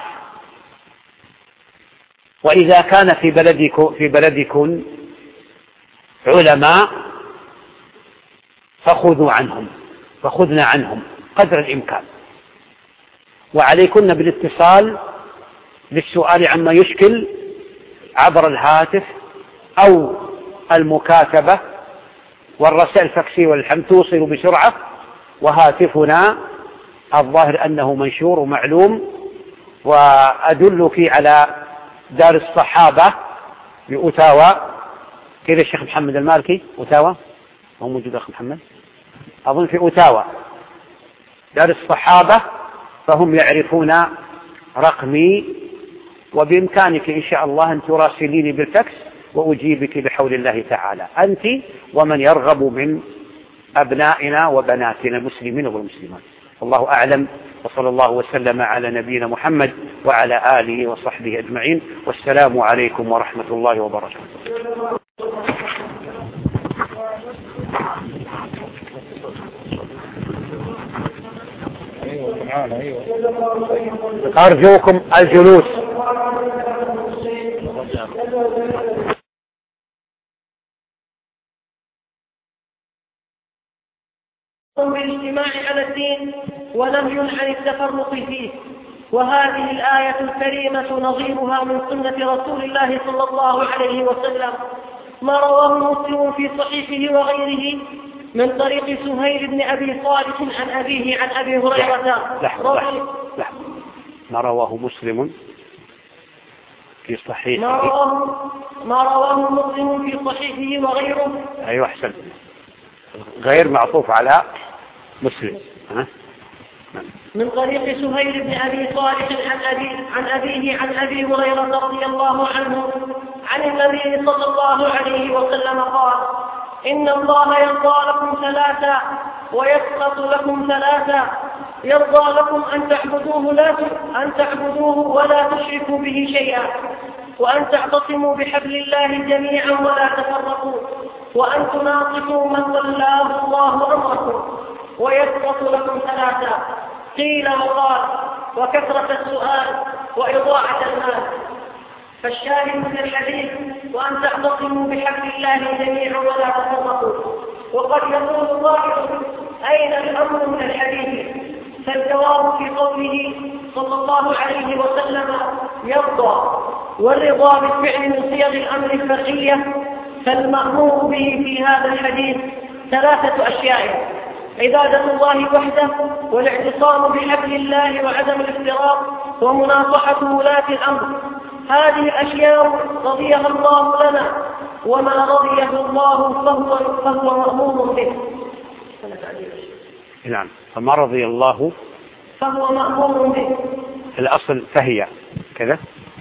وإذا كان في بلدكم في بلدكم علماء فخذوا عنهم فخذنا عنهم قدر الإمكان، وعليكن بالاتصال للسؤال عما يشكل عبر الهاتف أو المكاتبة، والرسائل الفاكسية والحمد توصل بسرعة، وهاتفنا الظاهر أنه منشور ومعلوم. وأدلك على دار الصحابة بأوتاوا، كيف الشيخ محمد المالكي أوتاوا هو موجود أخ محمد أظن في أوتاوا دار الصحابة، فهم يعرفون رقمي، وبإمكانك إن شاء الله أن تراسليني بالفاكس وأجيبك بحول الله تعالى، أنت ومن يرغب من أبنائنا وبناتنا المسلمين والمسلمات. الله أعلم، وصلى الله وسلم على نبينا محمد وعلى آله وصحبه أجمعين، والسلام عليكم ورحمة الله وبركاته. أرجوكم الجلوس. بالاجتماع على الدين ونهي عن التفرق فيه، وهذه الآية الكريمة نظيرها من سنة رسول الله صلى الله عليه وسلم، ما رواه مسلم في صحيحه وغيره من طريق سهيل بن أبي صالح عن أبيه عن أبي هريرة. لحظة لحظة، ما رواه مسلم في صحيحه ما رواه, ما رواه مسلم في صحيحه وغيره. أيوة أحسن، غير معطوف على مسلم. ها؟ من طريق سهيل بن أبي صالح عن أبي عن أبيه عن أبي هريرة رضي الله عنه عن النبي صلى الله عليه وسلم قال: إن الله يرضى لكم ثلاثة ويسخط لكم ثلاثة: يرضى لكم أن تعبدوه لا أن تعبدوه ولا تشركوا به شيئا، وأن تعتصموا بحبل الله جميعا ولا تفرقوا، وأن تناصحوا من ولاه الله أمركم. ويسقط لكم ثلاثة: قيل وقال، وكثرة السؤال، وإضاعة المال. فالشاهد من الحديث: وأن تعتصموا بحبل الله جميعا ولا تفرقوا. وقد يقول قائل: أين الأمر من الحديث؟ فالجواب في قوله صلى الله عليه وسلم: يرضى، والرضا بالفعل من صيغ الأمر الفرعية. فالمأمور به في هذا الحديث ثلاثة أشياء: عبادة الله وحده، والاعتصام بحبل الله وعدم الافتراق، ومناصحة ولاة الأمر. هذه الأشياء رضيها الله لنا، وما رضيه الله فهو, فهو مأمور به. نعم، فما رضي الله فهو مأمور به. الأصل فهي كذا.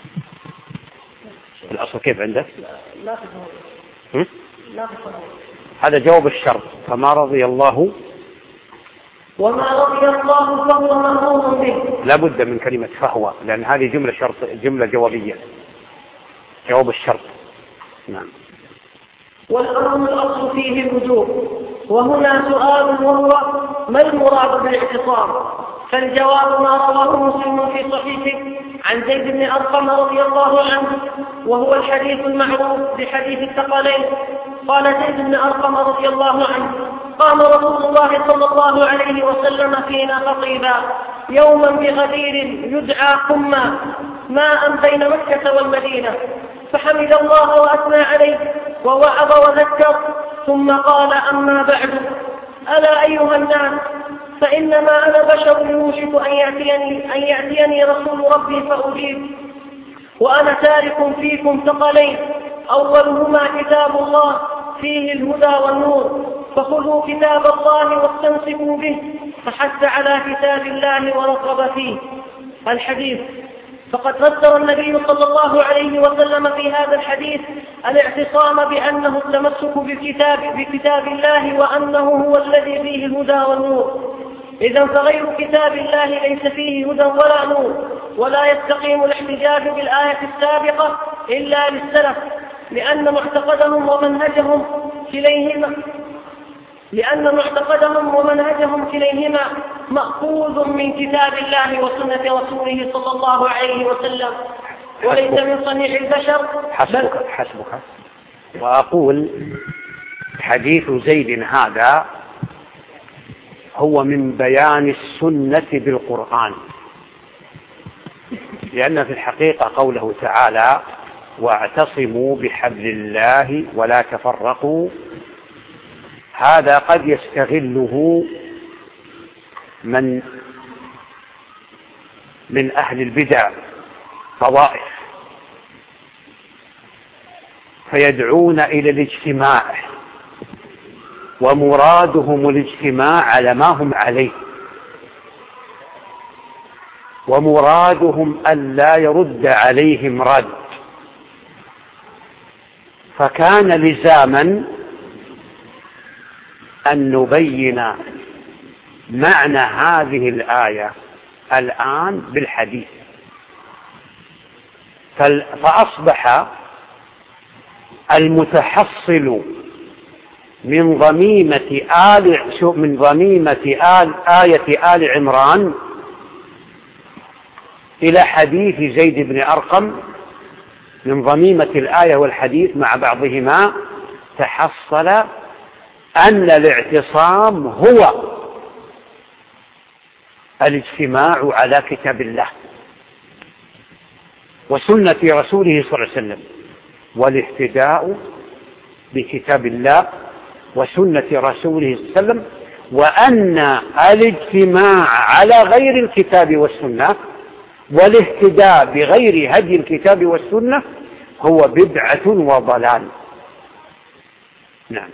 الأصل كيف عندك؟ لا تفهم. لا تفهم. هذا جواب الشرط. فما رضي الله وما رضي الله فهو مأمور به. لا بد من كلمة فهو، لأن هذه جملة شرط، جملة جوابية، جواب الشرط. نعم. والأمر الأصل فيه الوجوب، وهنا سؤال وهو ما المراد بالاعتصام؟ فالجواب ما رواه مسلم في صحيحه عن زيد بن أرقم رضي الله عنه، وهو الحديث المعروف بحديث الثقلين. قال زيد بن أرقم رضي الله عنه: قام رسول الله صلى الله عليه وسلم فينا خطيبا يوما بغدير يدعى قما، ماء بين مكة والمدينة، فحمد الله وأثنى عليه ووعظ وذكر، ثم قال: أما بعد، ألا أيها الناس، فإنما أنا بشر يوشك أن يأتيني, أن يأتيني رسول ربي فأجيب، وأنا تارك فيكم ثقلين، أولهما كتاب الله فيه الهدى والنور، فخذوا كتاب الله واستمسكوا به، فحث على كتاب الله ورغب فيه. الحديث. فقد فسر النبي صلى الله عليه وسلم في هذا الحديث الاعتصام بأنه التمسك بكتاب, بكتاب الله، وأنه هو الذي فيه الهدى والنور. إذن فغير كتاب الله ليس فيه هدى ولا نور، ولا يستقيم الاحتجاج بالآية السابقة إلا للسلف، لأن معتقدهم ومنهجهم كليهما لأن معتقدهم ومنهجهم كليهما مأخوذ من كتاب الله وسنة رسوله صلى الله عليه وسلم، وليس من صنيع البشر. حسبك, حسبك. وأقول حديث زيد هذا هو من بيان السنة بالقرآن، لأن في الحقيقة قوله تعالى: واعتصموا بحبل الله ولا تفرقوا، هذا قد يستغله من من أهل البدع طوائف، فيدعون إلى الاجتماع، ومرادهم الاجتماع على ما هم عليه، ومرادهم أن لا يرد عليهم رد، فكان لزاما أن نبين معنى هذه الآية الآن بالحديث. فأصبح المتحصل من ضميمة آل من ضميمة آل آية آل عمران إلى حديث زيد بن أرقم، من ضميمة الآية والحديث مع بعضهما، تحصل أن الاعتصام هو الاجتماع على كتاب الله وسنة رسوله صلى الله عليه وسلم، والاهتداء بكتاب الله وسنة رسوله صلى الله عليه وسلم، وأن الاجتماع على غير الكتاب والسنة والاهتداء بغير هدي الكتاب والسنة هو بدعة وضلال. نعم.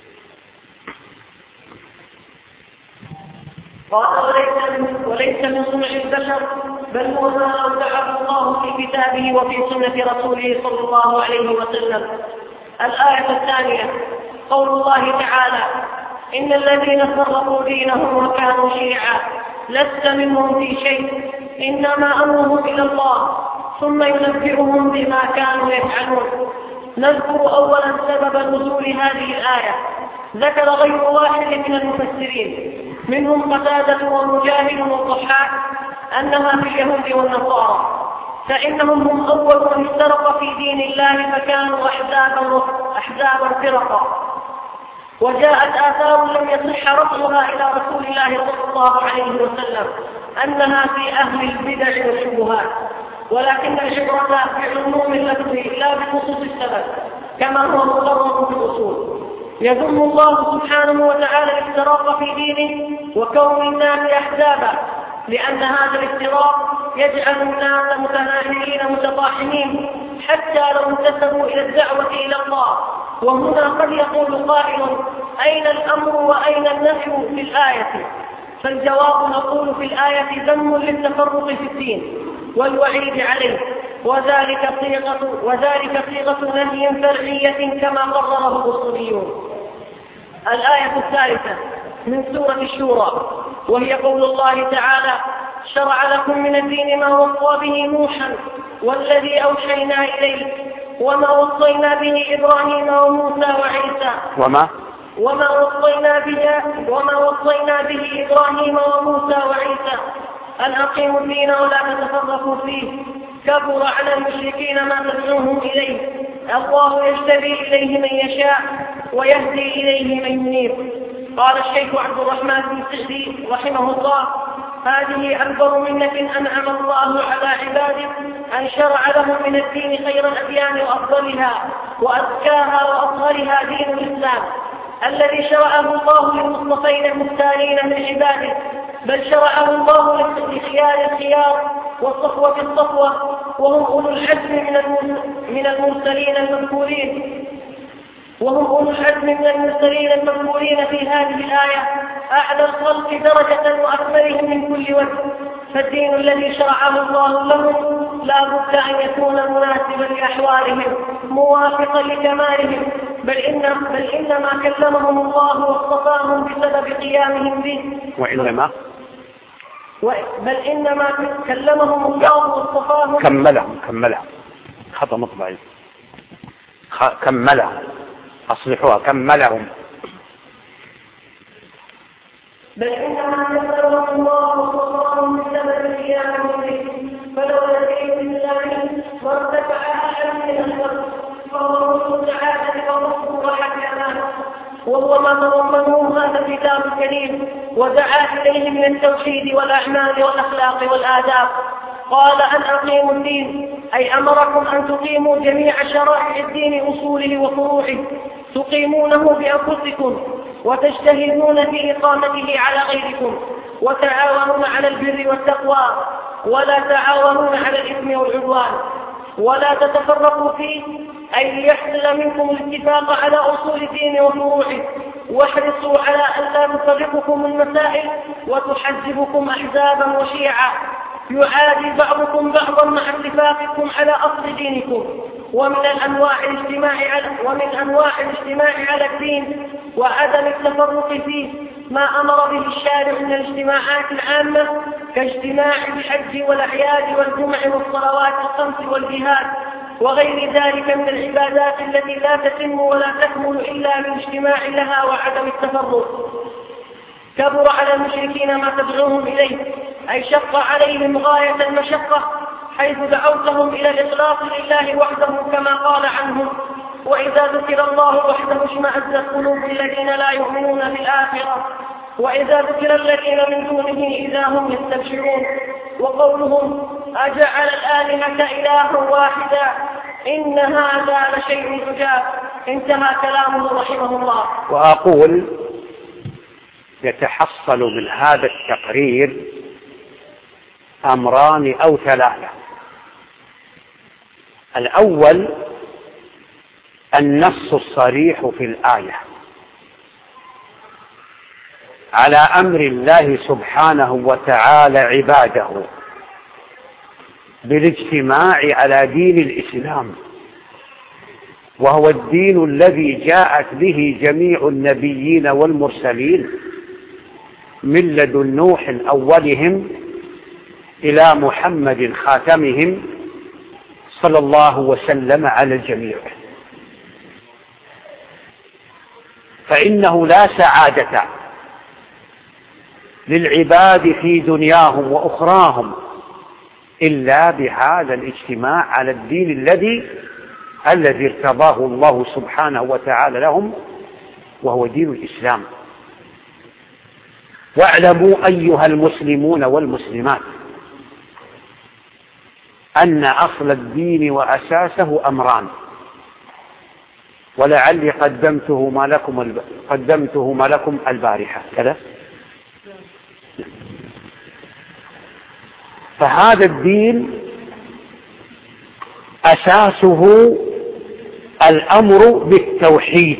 قال: وليس من صنع البشر، بل هو ما أودعه الله في كتابه وفي سنة رسوله صلى الله عليه وسلم. الآية الثانية، قول الله تعالى: إن الذين فرقوا دينهم وكانوا شيعا لست منهم في شيء، إنما أمرهم إلى الله ثم ينبئهم بما كانوا يفعلون. نذكر أولا سبب نزول هذه الآية. ذكر غير واحد من المفسرين منهم قتادة ومجاهد والضحاك أنها في اليهود والنصارى، فإنهم هم أول من افترق في دين الله فكانوا أحزابا أحزابا فرقا. وجاءت آثار لم يصح رفعها إلى رسول الله صلى الله عليه وسلم أنها في أهل البدع والشبهات، ولكن العبرة بعموم اللفظ لا بخصوص السبب كما هو مقرر في الأصول. يذم الله سبحانه وتعالى الافتراق في دينه وكون الناس أحزابا، لأن هذا الافتراق يجعل الناس متناحرين متطاحنين حتى لو انتسبوا إلى الدعوة إلى الله. وهنا قد يقول قائل: أين الأمر وأين النهي في الآية؟ فالجواب نقول: في الآية ذم للتفرق في الدين والوعيد عليه، وذلك صيغة وذلك صيغة نهي فرعية كما قرره الأصوليون. الآية الثالثة من سورة الشورى، وهي قول الله تعالى: شرع لكم من الدين ما وصى به نوحا والذي أوحينا إليه وما وصينا به إبراهيم وموسى وعيسى وما وما وصينا به وما وصينا به إبراهيم وموسى وعيسى أن أقيموا الدين ولا تتفرقوا فيه، كبر على المشركين ما تدعوهم إليه، الله يجتبي إليه من يشاء ويهدي إليه من ينيب. قال الشيخ عبد الرحمن بن سعدي رحمه الله: هذه أكبر منة أنعم الله على عباده أن شرع لهم من الدين خير الأديان وأفضلها وأزكاها وأطهرها دين الإسلام الذي شرعه الله للمصطفين المختارين من عباده، بل شرعه الله لخيار الخيار والصفوة الصفوة، وهم أولو العزم من المرسلين المذكورين وهم أولو العزم من المرسلين المذكورين في هذه الآية، أعلى الخلق درجة وأكملهم من كل وجه. فالدين الذي شرعه الله لهم لا بد أن يكون مناسبا لأحوالهم موافقا لكمالهم، بل, إن بل إنما كلمهم الله واصطفاهم بسبب قيامهم به وإنما بل إنما كلمهم الله واصطفاهم كملهم كملهم خطأ مطبعي كملهم أصلحوها كملهم بل إنما كلمهم الله واصطفاهم بسبب قيامهم به، فلولا الدين الإسلامي وارتفع أحد من الخلق فهو رسول تعالى ورسول وحكمه، وهو ما تضمنه هذا الكتاب الكريم ودعا إليه من التوحيد والأعمال والأخلاق والآداب. قال: أن أقيموا الدين، أي أمركم أن تقيموا جميع شرائع الدين أصوله وفروعه، تقيمونه بأنفسكم وتجتهدون في إقامته على غيركم، وتعاونون على البر والتقوى ولا تعاونون على الإثم والعدوان، ولا تتفرقوا فيه، أي يحصل منكم الاتفاق على أصول الدين وفروعه، واحرصوا على أن لا تفرقكم المسائل وتحزبكم أحزابا وشيعا يعادي بعضكم بعضا مع اتفاقكم على أصل دينكم. ومن الأنواع الاجتماع على ومن أنواع الاجتماع على الدين وعدم التفرق فيه ما أمر به الشارع من الاجتماعات العامة كاجتماع الحج والأعياد والجمع والصلوات الخمس والجهاد وغير ذلك من العبادات التي لا تتم ولا تكمل إلا بالاجتماع لها وعدم التفرق. كبر على المشركين ما تدعوهم إليه، أي شق عليهم غاية المشقة حيث دعوتهم إلى الإخلاص لله وحده كما قال عنهم: وإذا ذكر الله وحده اشمأزت قلوب الذين لا يؤمنون بالآخرة وإذا ذكر الذين من دونه إذا هم يستبشرون. وقولهم: أجعل الآلهة إله واحدا إن هذا لشيء عجاب. انتهى كلامه رحمه الله. وأقول يتحصل من هذا التقرير أمران أو ثلاثة. الأول النص الصريح في الآية على أمر الله سبحانه وتعالى عباده بالاجتماع على دين الإسلام، وهو الدين الذي جاءت به جميع النبيين والمرسلين من لدن نوح أولهم إلى محمد خاتمهم صلى الله وسلم على الجميع. فإنه لا سعادة للعباد في دنياهم وأخراهم إلا بهذا الاجتماع على الدين الذي الذي ارتضاه الله سبحانه وتعالى لهم، وهو دين الإسلام. واعلموا أيها المسلمون والمسلمات أن أصل الدين وأساسه أمران: ولعلي قدمته ما لكم الب... قدمته ما لكم البارحة كذا. فهذا الدين أساسه الأمر بالتوحيد،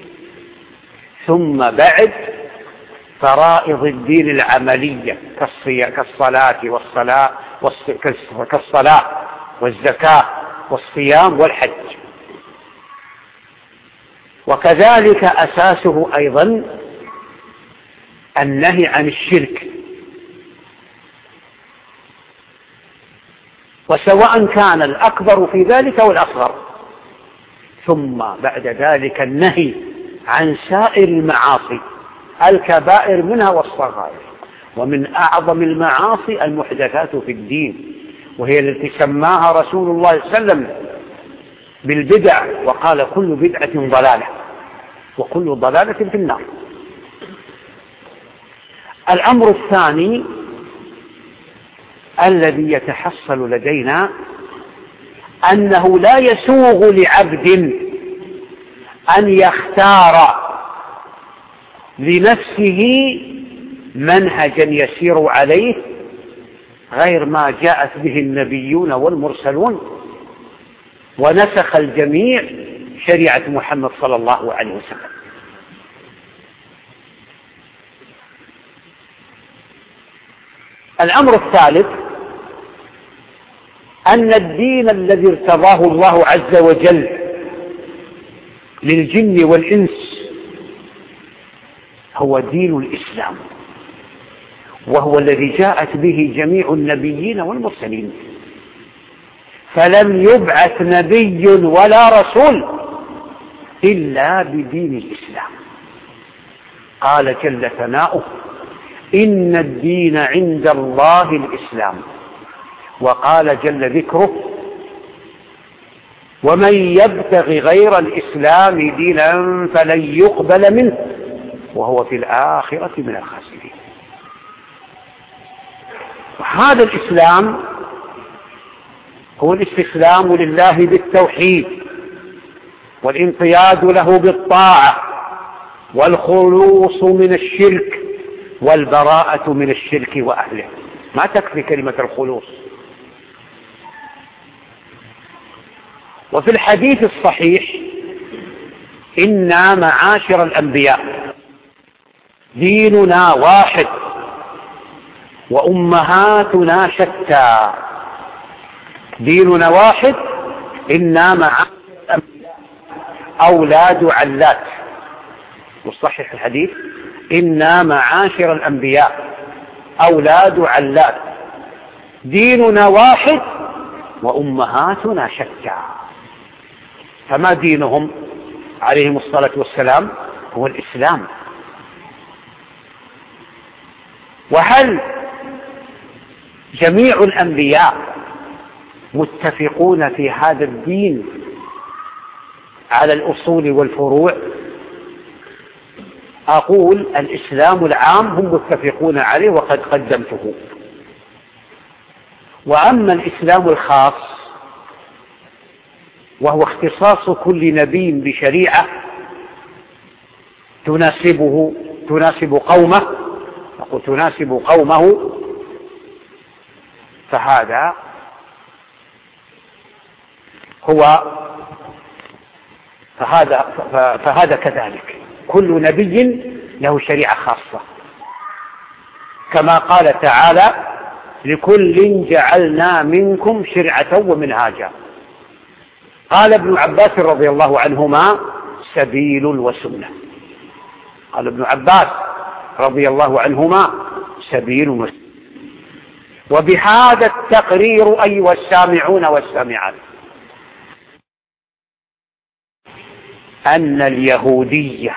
ثم بعد فرائض الدين العملية كالصلاة والصلاة كالصلاة والزكاة والصيام والحج. وكذلك أساسه أيضا النهي عن الشرك، وسواء كان الأكبر في ذلك والأصغر، ثم بعد ذلك النهي عن سائر المعاصي الكبائر منها والصغائر. ومن أعظم المعاصي المحدثات في الدين، وهي التي سماها رسول الله صلى الله عليه وسلم بالبدع، وقال كل بدعة ضلالة وكل ضلالة في النار. الأمر الثاني الذي يتحصل لدينا أنه لا يسوغ لعبد أن يختار لنفسه منهجا يسير عليه غير ما جاءت به النبيون والمرسلون، ونسخ الجميع شريعة محمد صلى الله عليه وسلم. الأمر الثالث أن الدين الذي ارتضاه الله عز وجل للجن والإنس هو دين الإسلام، وهو الذي جاءت به جميع النبيين والمرسلين، فلم يبعث نبي ولا رسول إلا بدين الإسلام. قال جل ثناؤه: إن الدين عند الله الإسلام. وقال جل ذكره: ومن يبتغ غير الإسلام دينا فلن يقبل منه وهو في الآخرة من الخاسرين. وهذا الإسلام هو الاستسلام لله بالتوحيد، والانقياد له بالطاعة، والخلوص من الشرك، والبراءة من الشرك وأهله. ما تكفي كلمة الخلوص. وفي الحديث الصحيح: إنا معاشر الأنبياء ديننا واحد وأمهاتنا شتى. ديننا واحد، إنا معاشر الأنبياء أولاد علات. والصحيح الحديث: إنا معاشر الأنبياء أولاد علات، ديننا واحد وأمهاتنا شتى. فما دينهم عليهم الصلاة والسلام؟ هو الإسلام. وهل جميع الأنبياء متفقون في هذا الدين على الأصول والفروع؟ أقول الإسلام العام هم متفقون عليه وقد قدمته. وأما الإسلام الخاص وهو اختصاص كل نبي بشريعة تناسبه تناسب قومه أقول تناسب قومه فهذا هو فهذا فهذا كذلك. كل نبي له شريعة خاصة، كما قال تعالى: لكل جعلنا منكم شرعة ومنهاجا. قال ابن عباس رضي الله عنهما: سبيل وسنة. قال ابن عباس رضي الله عنهما: سبيل وسنة. وبهذا التقرير أيها السامعون والسامعات أن اليهودية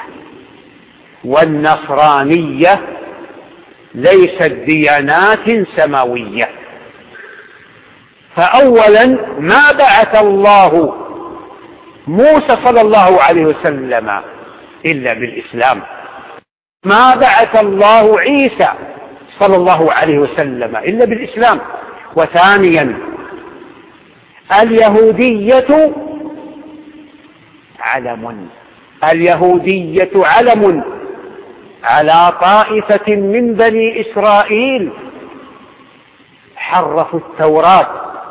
والنصرانية ليست ديانات سماوية. فأولا ما بعث الله موسى صلى الله عليه وسلم إلا بالإسلام، ما بعث الله عيسى صلى الله عليه وسلم إلا بالإسلام. وثانيا اليهودية علم. اليهودية علم على طائفة من بني إسرائيل حرفوا التوراة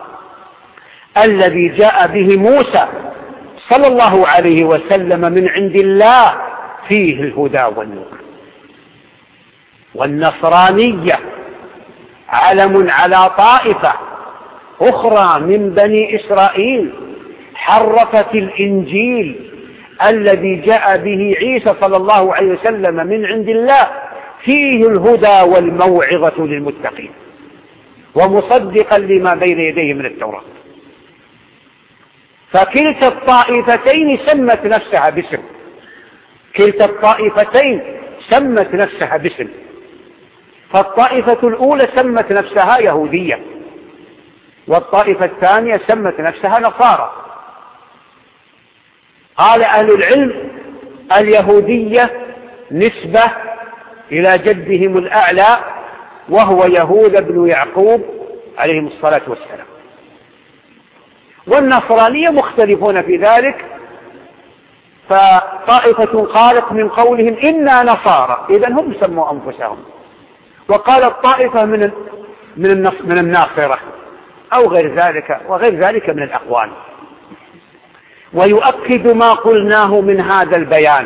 الذي جاء به موسى صلى الله عليه وسلم من عند الله فيه الهدى والنور. والنصرانية علم على طائفة أخرى من بني إسرائيل حرفت الإنجيل الذي جاء به عيسى صلى الله عليه وسلم من عند الله فيه الهدى والموعظة للمتقين ومصدقا لما بين يديه من التوراة. فكلتا الطائفتين سمت نفسها باسم، كلتا الطائفتين سمت نفسها باسم. فالطائفة الأولى سمت نفسها يهودية، والطائفة الثانية سمت نفسها نصارى. قال أهل العلم اليهودية نسبة إلى جدهم الأعلى وهو يهوذا بن يعقوب عليهم الصلاة والسلام. والنصرانية مختلفون في ذلك، فطائفة قالت من قولهم إنا نصارى إذن هم سموا أنفسهم، وقالت طائفة من من من الناصرة أو غير ذلك وغير ذلك من الأقوال. ويؤكد ما قلناه من هذا البيان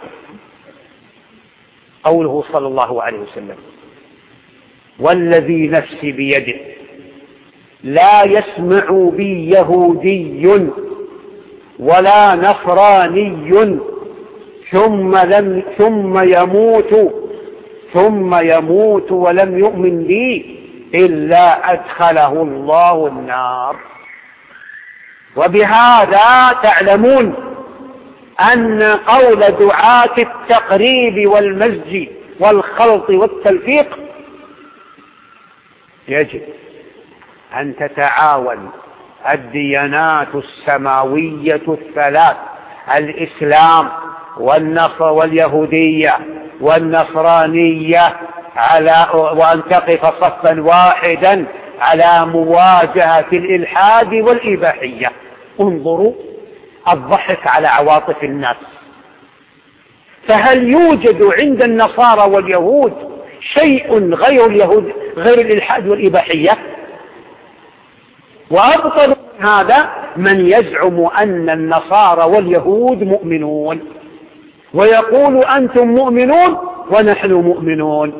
قوله صلى الله عليه وسلم: والذي نفسي بيده لا يسمع بي يهودي ولا نصراني ثم لم ثم يموت ثم يموت ولم يؤمن بي إلا أدخله الله النار. وبهذا تعلمون أن قول دعاة التقريب والمزج والخلط والتلفيق يجب أن تتعاون الديانات السماوية الثلاث: الإسلام والنصر واليهودية والنصرانية، على وأن تقف صفا واحدا على مواجهة الإلحاد والإباحية. انظروا الضحك على عواطف الناس. فهل يوجد عند النصارى واليهود شيء غير اليهود غير الإلحاد والإباحية؟ وأبطل من هذا من يزعم أن النصارى واليهود مؤمنون ويقول أنتم مؤمنون ونحن مؤمنون،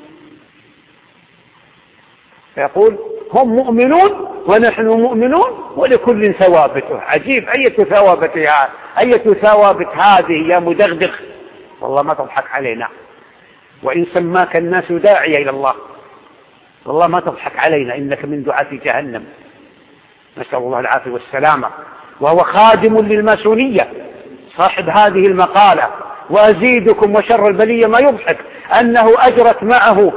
يقول هم مؤمنون ونحن مؤمنون ولكل ثوابته. عجيب، أية ثوابت أية ثوابت هذه يا مدغدغ؟ والله ما تضحك علينا، وإن سماك الناس داعية إلى الله والله ما تضحك علينا، إنك من دعاة جهنم، نسأل الله العافية والسلامة. وهو خادم للماسونية صاحب هذه المقالة. وأزيدكم وشر البلية ما يضحك أنه أجرت معه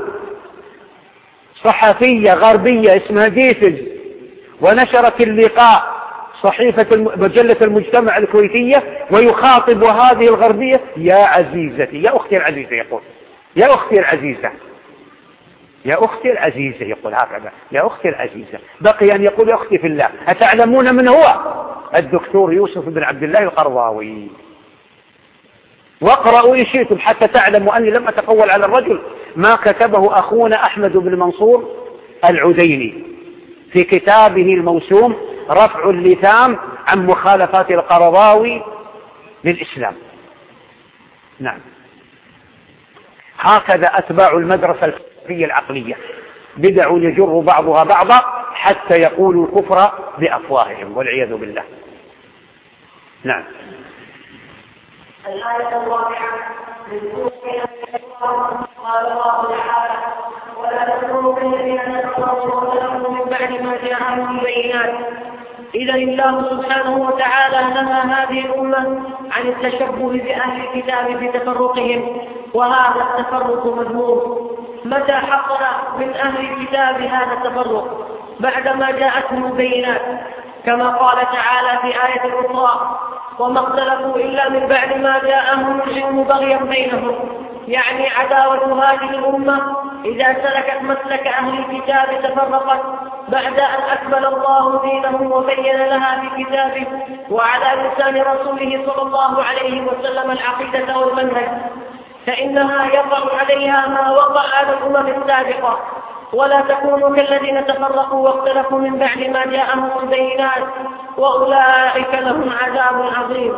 صحفية غربية اسمها ديفز، ونشرت اللقاء صحيفة مجلة المجتمع الكويتية، ويخاطب هذه الغربية: يا عزيزتي، يا أختي العزيزة، يقول يا أختي العزيزة، يا أختي العزيزة، يقول هكذا: يا أختي العزيزة. بقي أن يقول يا أختي في الله. أتعلمون من هو؟ الدكتور يوسف بن عبد الله القرضاوي. واقرأوا إن شئتم حتى تعلموا أني لم أتقول على الرجل ما كتبه أخونا أحمد بن منصور العديني في كتابه الموسوم رفع اللثام عن مخالفات القرضاوي للإسلام. نعم، هكذا أتباع المدرسة الفكرية العقلية، بدع يجر بعضها بعضا حتى يقولوا الكفر بأفواههم والعياذ بالله. نعم. الآية الرابعة من سورة قال الله تعالى: ولا تكونوا كالذين كفروا وظلموا من بعد ما جاءهم البينات. إذا الله سبحانه وتعالى نهى هذه الأمة عن التشبه بأهل الكتاب في تفرقهم، وهذا التفرق مذموم. متى حصل من أهل الكتاب هذا التفرق؟ بعدما جاءتهم البينات، كما قال تعالى في آية أخرى: وما اختلفوا إلا من بعد ما جاءهم العلم بغيا بينهم. يعني عداوة هذه الأمة إذا سلكت مسلك أهل الكتاب تفرقت، بعد أن أكمل الله دينهم وبين لها في كتابه وعلى لسان رسوله صلى الله عليه وسلم العقيدة والمنهج، فإنها يقع عليها ما وقع على الأمم السابقة، ولا تكونوا كالذين تفرقوا واختلفوا من بعد ما جاءهم البينات وأولئك لهم عذاب عظيم.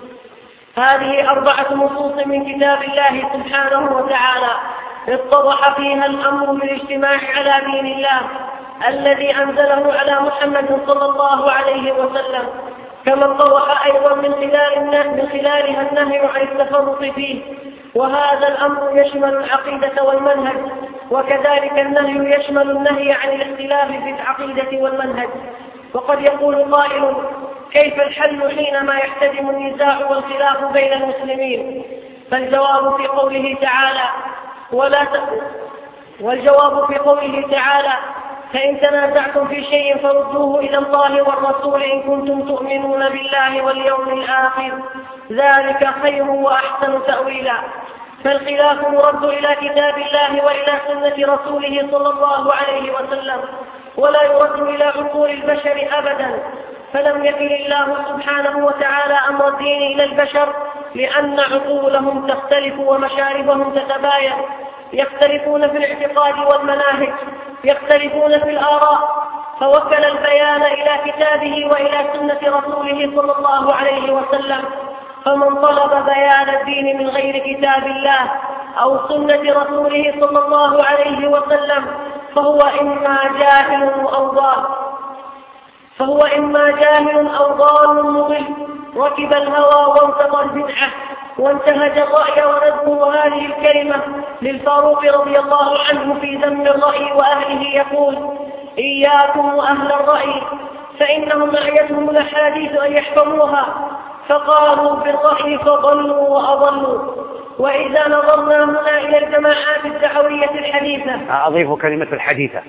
هذه أربعة نصوص من كتاب الله سبحانه وتعالى اتضح فيها الأمر بالاجتماع على دين الله الذي أنزله على محمد صلى الله عليه وسلم، كما اتضح أيضا من خلال من خلالها النهي عن التفرق فيه، وهذا الأمر يشمل العقيدة والمنهج، وكذلك النهي يشمل النهي عن الاختلاف في العقيدة والمنهج. وقد يقول قائل: كيف الحل حينما يحتدم النزاع والخلاف بين المسلمين؟ فالجواب في قوله تعالى: ولا ت... والجواب في قوله تعالى: فإن تنازعتم في شيء فردوه إلى الله والرسول إن كنتم تؤمنون بالله واليوم الآخر، ذلك خير وأحسن تأويلا. فالخلاف مرد إلى كتاب الله وإلى سنة رسوله صلى الله عليه وسلم، ولا يرد إلى عقول البشر أبدا، فلم يكن الله سبحانه وتعالى أمر الدين إلى البشر لأن عقولهم تختلف ومشاربهم تتباين، يختلفون في الاعتقاد والمناهج، يختلفون في الآراء، فوكل البيان إلى كتابه وإلى سنة رسوله صلى الله عليه وسلم. فمن طلب بيان الدين من غير كتاب الله أو سنة رسوله صلى الله عليه وسلم فهو إما جاهل أو ضال فهو إما جاهل أو ضال مضل، ركب الهوى وانتظر البدعة وانتهج الرأي. ونذكر هذه الكلمة للفاروق رضي الله عنه في ذم الرأي وأهله، يقول: إياكم وأهل الرأي فإنهم أعيتهم الأحاديث أن يحفظوها، فقالوا بالرأي فضلوا وأضلوا. وإذا نظرنا هنا إلى الجماعات الدعوية الحديثة، أضيف كلمة الحديثة.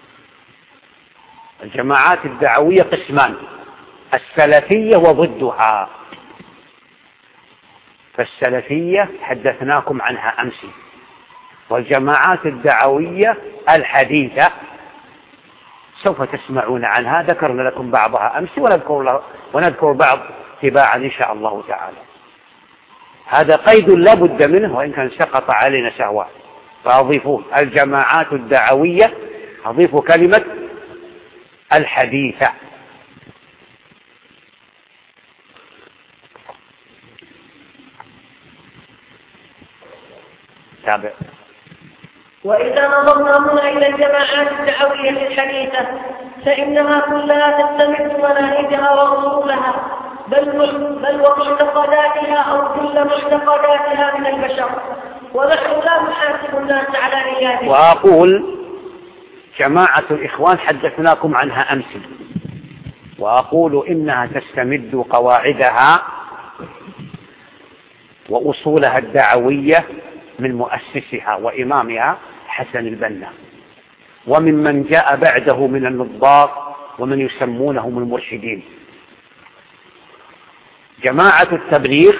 الجماعات الدعوية قسمان: السلفية وضدها. فالسلفية حدثناكم عنها أمس، والجماعات الدعوية الحديثة سوف تسمعون عنها، ذكرنا لكم بعضها أمس ونذكر, ونذكر بعض تباعا إن شاء الله تعالى. هذا قيد لا بد منه وإن كان سقط علينا سهوا، فأضيفوه الجماعات الدعوية، أضيف كلمة الحديثة. تابع. وإذا نظرنا هنا إلى الجماعات الدعوية الحديثة فإنها كلها تستمد مناهجها وأصولها بل بل ومعتقداتها أو كل معتقداتها من البشر، ونحن لا نحاسب الناس على نياتهم. وأقول جماعة الإخوان حدثناكم عنها أمس، وأقول إنها تستمد قواعدها وأصولها الدعوية من مؤسسها وإمامها حسن البنا، وممن جاء بعده من النظار ومن يسمونهم المرشدين. جماعة التبليغ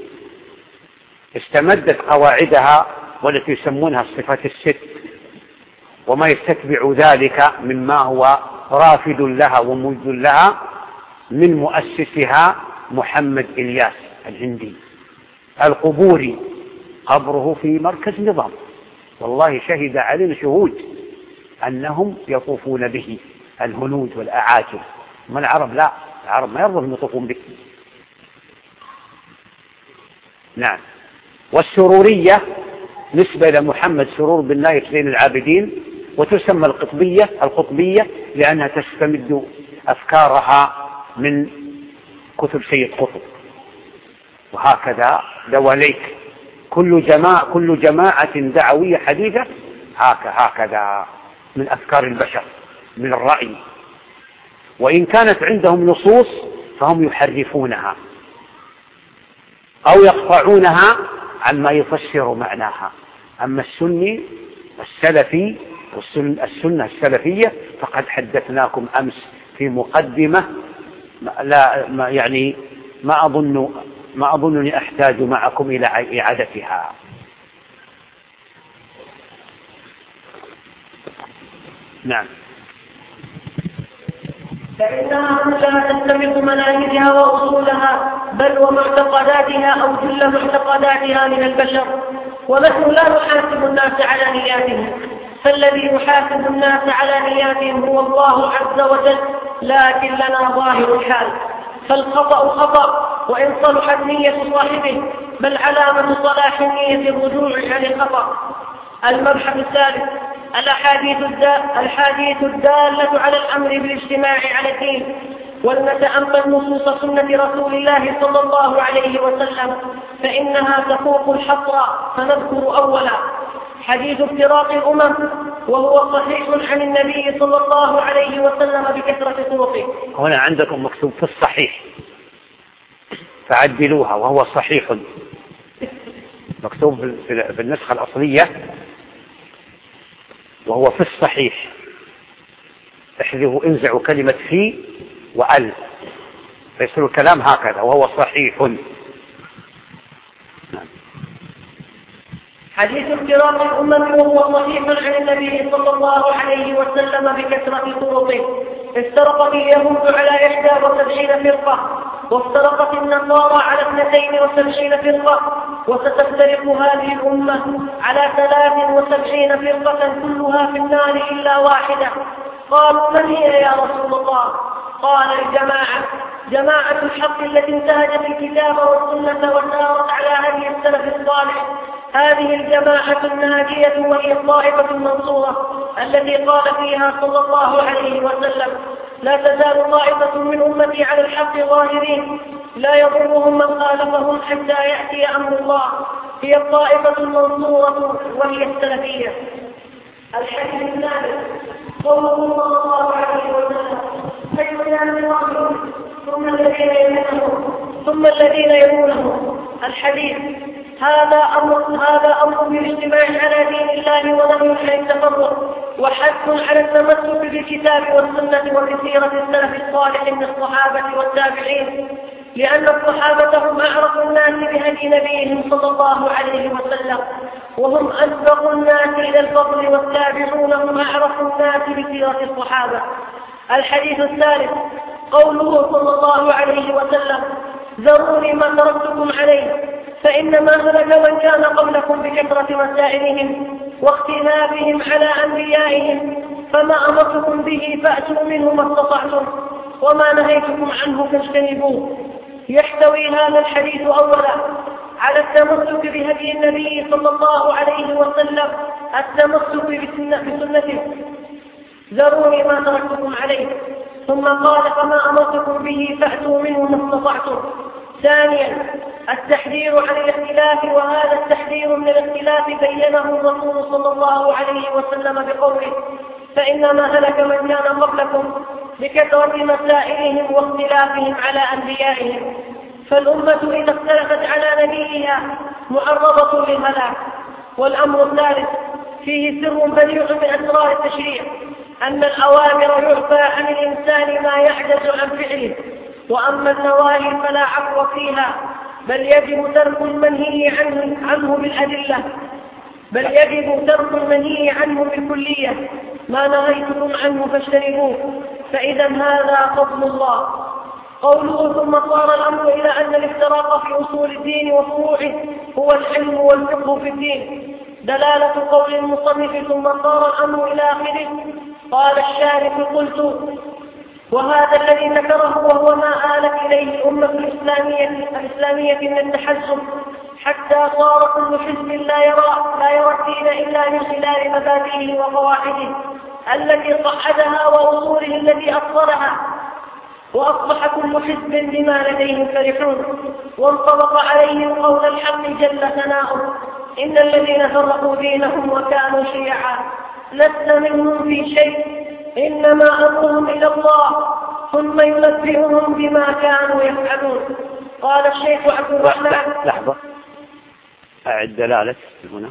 استمدت قواعدها والتي يسمونها الصفات الست وما يتبع ذلك مما هو رافد لها ومجد لها من مؤسسها محمد إلياس الهندي القبوري، قبره في مركز نظام، والله شهد علينا شهود أنهم يطوفون به الهنود والأعاجم. ما العرب لا، العرب ما يرضون يطوفون به. نعم. والسرورية نسبة إلى محمد سرور بن نايف زين العابدين، وتسمى القطبية القطبية لأنها تستمد أفكارها من كتب سيد قطب. وهكذا دواليك كل جماعة كل جماعة دعوية حديثة هكذا من أفكار البشر من الرأي، وإن كانت عندهم نصوص فهم يحرفونها أو يقطعونها عما يفسر معناها. أما السني السلفي والسنة السلفية فقد حدثناكم أمس في مقدمة لا ما يعني ما أظن ما أظنني أحتاج معكم إلى إعادتها. نعم. فإنها لا تستمد مناهجها وأصولها بل ومعتقداتها أو جل معتقداتها من البشر، ونحن لا نحاسب الناس على نياتهم، فالذي يحاسب الناس على نياتهم هو الله عز وجل، لكن لنا ظاهر الحال، فالخطأ خطأ وإن صلحت نية صاحبه، بل علامة صلاح النية الرجوع عن الخطأ. المبحث الثالث الأحاديث الحديث الدالة على الأمر بالاجتماع على الدين، ولنتأمل نصوص سنة رسول الله صلى الله عليه وسلم فإنها تفوق الحصر، فنذكر أولا حديث افتراق الأمم، وهو صحيح عن النبي صلى الله عليه وسلم بكثرة طرقه. هنا عندكم مكتوب في الصحيح فعدلوها، وهو صحيح مكتوب في النسخة الأصلية وهو في الصحيح، احذفوا انزعوا كلمة في وأل فيصير الكلام هكذا وهو صحيح. حديث افتراق الأمم وهو صحيح عن النبي صلى الله عليه وسلم بكثرة طرقه. افترقت اليهود على إحدى وسبعين فرقة، وافترقت النصارى على اثنتين وسبعين فرقة، وستفترق هذه الأمة على ثلاث وسبعين فرقة كلها في النار إلا واحدة. قالوا من هي يا رسول الله؟ قال الجماعة، جماعة الحق التي انتهجت الكتاب والسنة وسارت على هدي السلف الصالح. هذه الجماعة الناجية وهي الطائفة المنصورة التي قال فيها صلى الله عليه وسلم: لا تزال طائفة من أمتي على الحق ظاهرين لا يضرهم من خالفهم حتى يأتي أمر الله. هي الطائفة المنصورة وهي السلفية. الحديث الثاني قوله صلى الله عليه وسلم: خير الناس ثم الذين يلونهم ثم الذين يلونهم. الحديث هذا أمر هذا أمر بالاجتماع على دين الله ونهي عن التفرق، وحث على التمسك بالكتاب والسنة وبسيرة السلف الصالح من الصحابة والتابعين، لأن الصحابة هم أعرف الناس بهدي نبيهم صلى الله عليه وسلم، وهم أسبق الناس إلى الفضل، والتابعون هم أعرف الناس بسيرة الصحابة. الحديث الثالث قوله صلى الله عليه وسلم: ذروني ما تركتكم عليه، فإنما هلك من كان قبلكم بكثرة مسائلهم واختلافهم على أنبيائهم، فما أمرتكم به فأتوا منه ما استطعتم، وما نهيتكم عنه فاجتنبوه. يحتوي هذا الحديث أولا على التمسك بهدي النبي صلى الله عليه وسلم، التمسك بسنته، ذروني ما تركتكم عليه، ثم قال: فما أمرتكم به فأتوا منه ما استطعتم. ثانيا التحذير عن الاختلاف، وهذا التحذير من الاختلاف بينه الرسول صلى الله عليه وسلم بقوله: فإنما هلك من كان قبلكم بكثرة مسائلهم واختلافهم على أنبيائهم. فالأمة إذا اختلفت على نبيها معرضة للهلاك. والأمر الثالث فيه سر بديع من أسرار التشريع، أن الأوامر يعفى عن الإنسان ما يعجز عن فعله، وأما النواهي فلا عفو فيها، بل يجب ترك المنهي عنه, عنه بالأدلة بل يجب ترك المنهي عنه بالكلية. ما نهيتكم عنه فاجتنبوه، فإذا هذا فضل الله. قوله: ثم صار الأمر إلى أن الافتراق في أصول الدين وفروعه هو العلم والفقه في الدين، دلالة قول المصنف: ثم صار الأمر إلى آخره. قال الشارح: قلت: وهذا الذي ذكره وهو ما آلت إليه الأمة الإسلامية, الإسلامية من التحزب، حتى صار كل حزب لا يرى, لا يرى الدين إلا من خلال مبادئه وقواعده التي قعدها وأصوله التي أصلها، وأصبح كل حزب بما لديهم فرحون، وانطبق عليهم قول الحق جل ثناؤه: إن الذين فرقوا دينهم وكانوا شيعا لست منهم في شيء، إنما أمرهم إلى الله ثم ينبئهم بما كانوا يفعلون. قال الشيخ عبد الرحمن. لحظة، أعد دلالة هنا،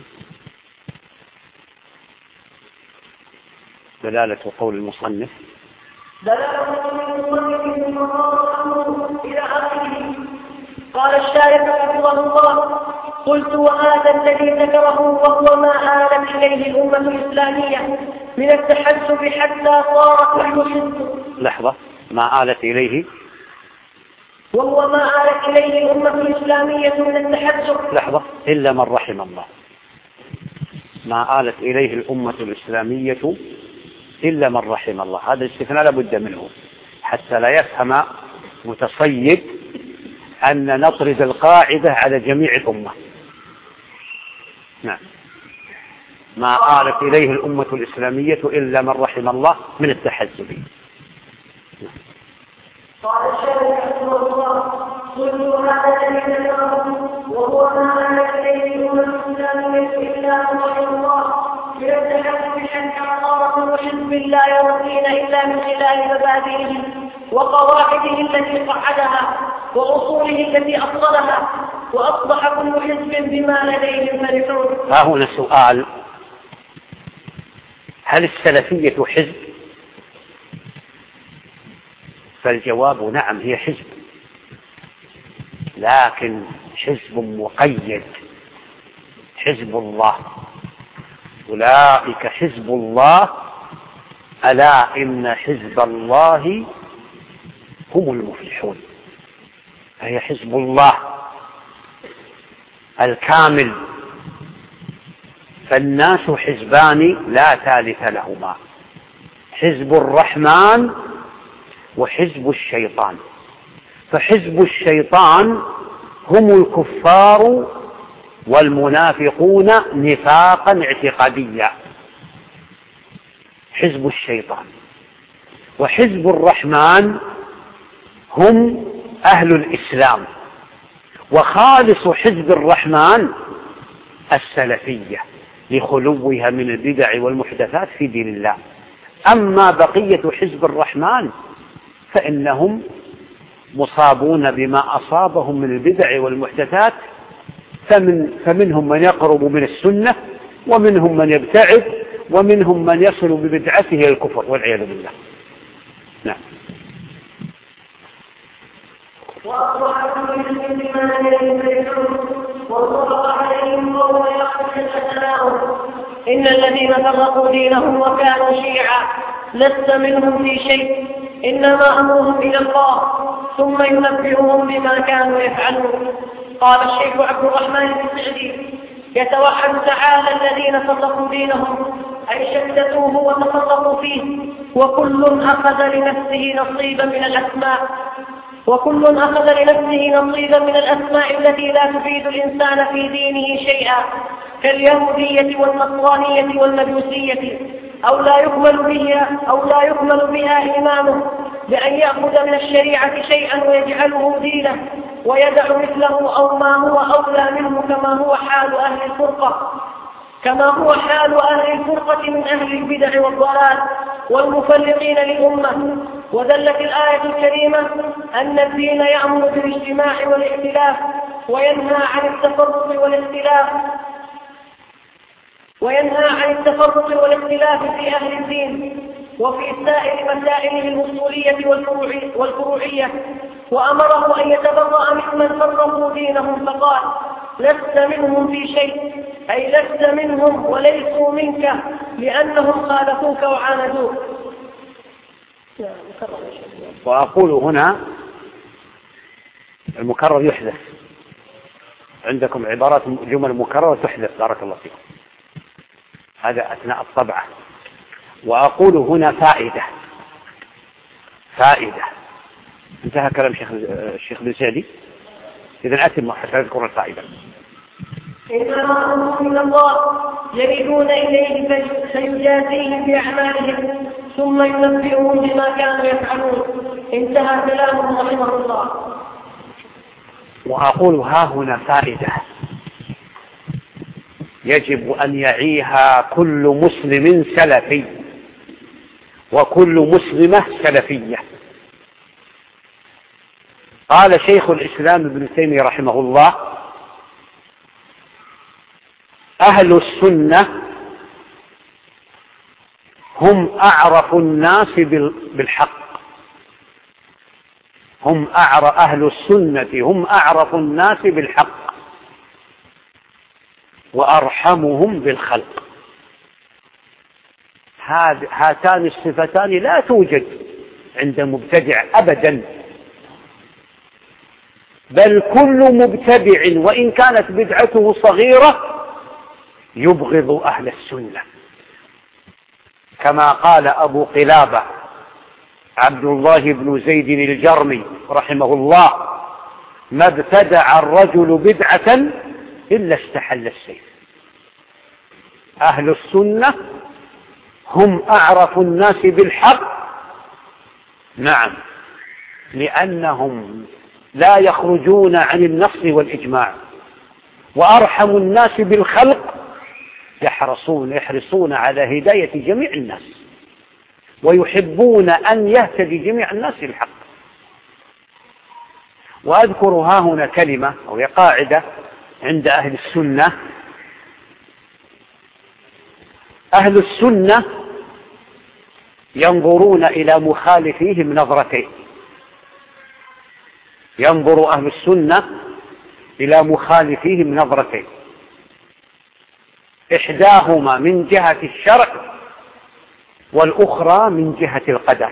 دلالة قول المصنف. دلالة قول المصنف ثم صار الأمر إلى آخره. قال الشارح حفظه الله: قلت: وهذا الذي ذكره وهو ما آلت إليه الأمة الإسلامية من التحزب حتى صار كل حزب. لحظة، ما آلت إليه وهو ما آلت إليه الأمة الإسلامية من التحزب. لحظة، إلا من رحم الله. ما آلت إليه الأمة الإسلامية إلا من رحم الله، هذا الاستثناء لابد منه حتى لا يفهم متصيد أن نطرد القاعدة على جميع الأمة. نعم. ما آلت إليه الأمة الإسلامية إلا من رحم الله من التحزب. قال الشيخ رحمه الله: كل هذا الذي ذكره وهو ما آلت إليه الأمة الإسلامية إلا من رحم الله من التحزب حتى صارت وحزب لا يرضين إلا من خلال مبادئه وقواعده التي قعدها وأصوله التي أصلها، وأصبح كل حزب بما لديهم فرحون. ها هنا سؤال: هل السلفية حزب؟ فالجواب نعم، هي حزب، لكن حزب مقيد، حزب الله. أولئك حزب الله، ألا إن حزب الله هم المفلحون. فهي حزب الله الكامل. فالناس حزبان لا ثالث لهما: حزب الرحمن وحزب الشيطان. فحزب الشيطان هم الكفار والمنافقون نفاقا اعتقاديا، حزب الشيطان. وحزب الرحمن هم أهل الإسلام. وخالص حزب الرحمن السلفية لخلوها من البدع والمحدثات في دين الله. أما بقية حزب الرحمن فإنهم مصابون بما أصابهم من البدع والمحدثات، فمن فمنهم من يقرب من السنة، ومنهم من يبتعد، ومنهم من يصل ببدعته إلى الكفر والعياذ بالله. نعم. وأصبح كل حزب بما لديهم فرحون وضرب عليهم قوم يقتل أسماءهم: إن الذين فرقوا دينهم وكانوا شيعا لست منهم في شيء، إنما أمرهم إلى الله ثم ينبئهم بما كانوا يفعلون. قال الشيخ عبد الرحمن السعدي: يتوحد تعالى الذين فرقوا دينهم أي شددوه وتفرقوا فيه، وكل أخذ لنفسه نصيبا من الأسماء وكل أخذ لنفسه نصيبا من الأسماء التي لا تفيد الإنسان في دينه شيئا، كاليهودية والنصرانية والمجوسية، أو لا يكمل بها أو لا يكمل بها إيمانه، بأن يأخذ من الشريعة شيئا ويجعله دينه ويدع مثله أو ما هو أولى منه، كما هو حال أهل الفرقة كما هو حال أهل الفرقة من أهل البدع والضلال والمفرقين للأمة. ودلت الآية الكريمة أن الدين يأمر بالاجتماع والائتلاف، وينهى عن التفرق والاختلاف وينهى عن التفرق والاختلاف في أهل الدين وفي سائر مسائله الأصولية والفروعية، وأمره أن يتبرأ ممن فرقوا دينهم فقال: لست منهم في شيء، أي لست منهم وليسوا منك، لأنهم خالفوك وعاندوك. وأقول هنا المكرر يحدث، عندكم عبارات جمل مكررة تحدث، بارك الله فيكم، هذا أثناء الطبعة. وأقول هنا فائدة فائدة انتهى كلام الشيخ الشيخ بن سعدي، إذن أتم حتى أذكر الفائدة. إنما أمرهم إلى الله يردون إليه فيجازيهم بأعمالهم ثم ينبئهم بما كانوا يفعلون. انتهى كلامه رحمه الله. وأقول ها هنا فائدة يجب أن يعيها كل مسلم سلفي وكل مسلمة سلفية. قال شيخ الإسلام ابن تيمية رحمه الله: أهل السنة هم أعرف الناس بالحق هم أعرف أهل السنة هم أعرف الناس بالحق وأرحمهم بالخلق. هاتان الصفتان لا توجد عند مبتدع أبدا، بل كل مبتدع وإن كانت بدعته صغيرة يبغض أهل السنة، كما قال أبو قلابة عبد الله بن زيد الجرمي رحمه الله: ما ابتدع الرجل بدعة إلا استحل السيف. أهل السنة هم أعرف الناس بالحق، نعم، لأنهم لا يخرجون عن النص والإجماع، وأرحم الناس بالخلق، يحرصون يحرصون على هداية جميع الناس، ويحبون أن يهتدي جميع الناس الحق. وأذكر ها هنا كلمة أو قاعدة عند أهل السنة: أهل السنة ينظرون إلى مخالفيهم نظرتين. ينظر أهل السنة إلى مخالفيهم نظرتين، إحداهما من جهة الشرع والأخرى من جهة القدر.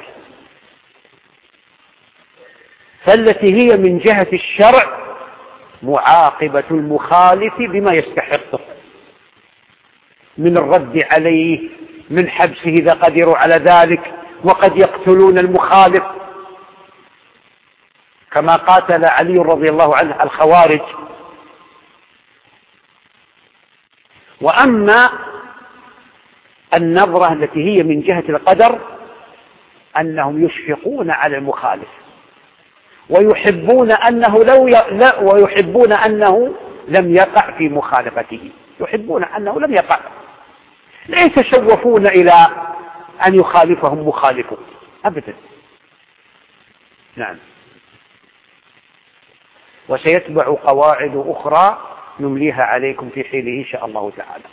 فالتي هي من جهة الشرع معاقبة المخالف بما يستحقه من الرد عليه، من حبسه إذا قدروا على ذلك، وقد يقتلون المخالف كما قاتل علي رضي الله عنه الخوارج. وأما النظرة التي هي من جهة القدر أنهم يشفقون على المخالف، ويحبون أنه لو ي... لا ويحبون أنه لم يقع في مخالفته، يحبون أنه لم يقع، لا يتشوفون إلى أن يخالفهم مخالفه أبدا. نعم. وسيتبع قواعد أخرى نمليها عليكم في حينه إن شاء الله تعالى.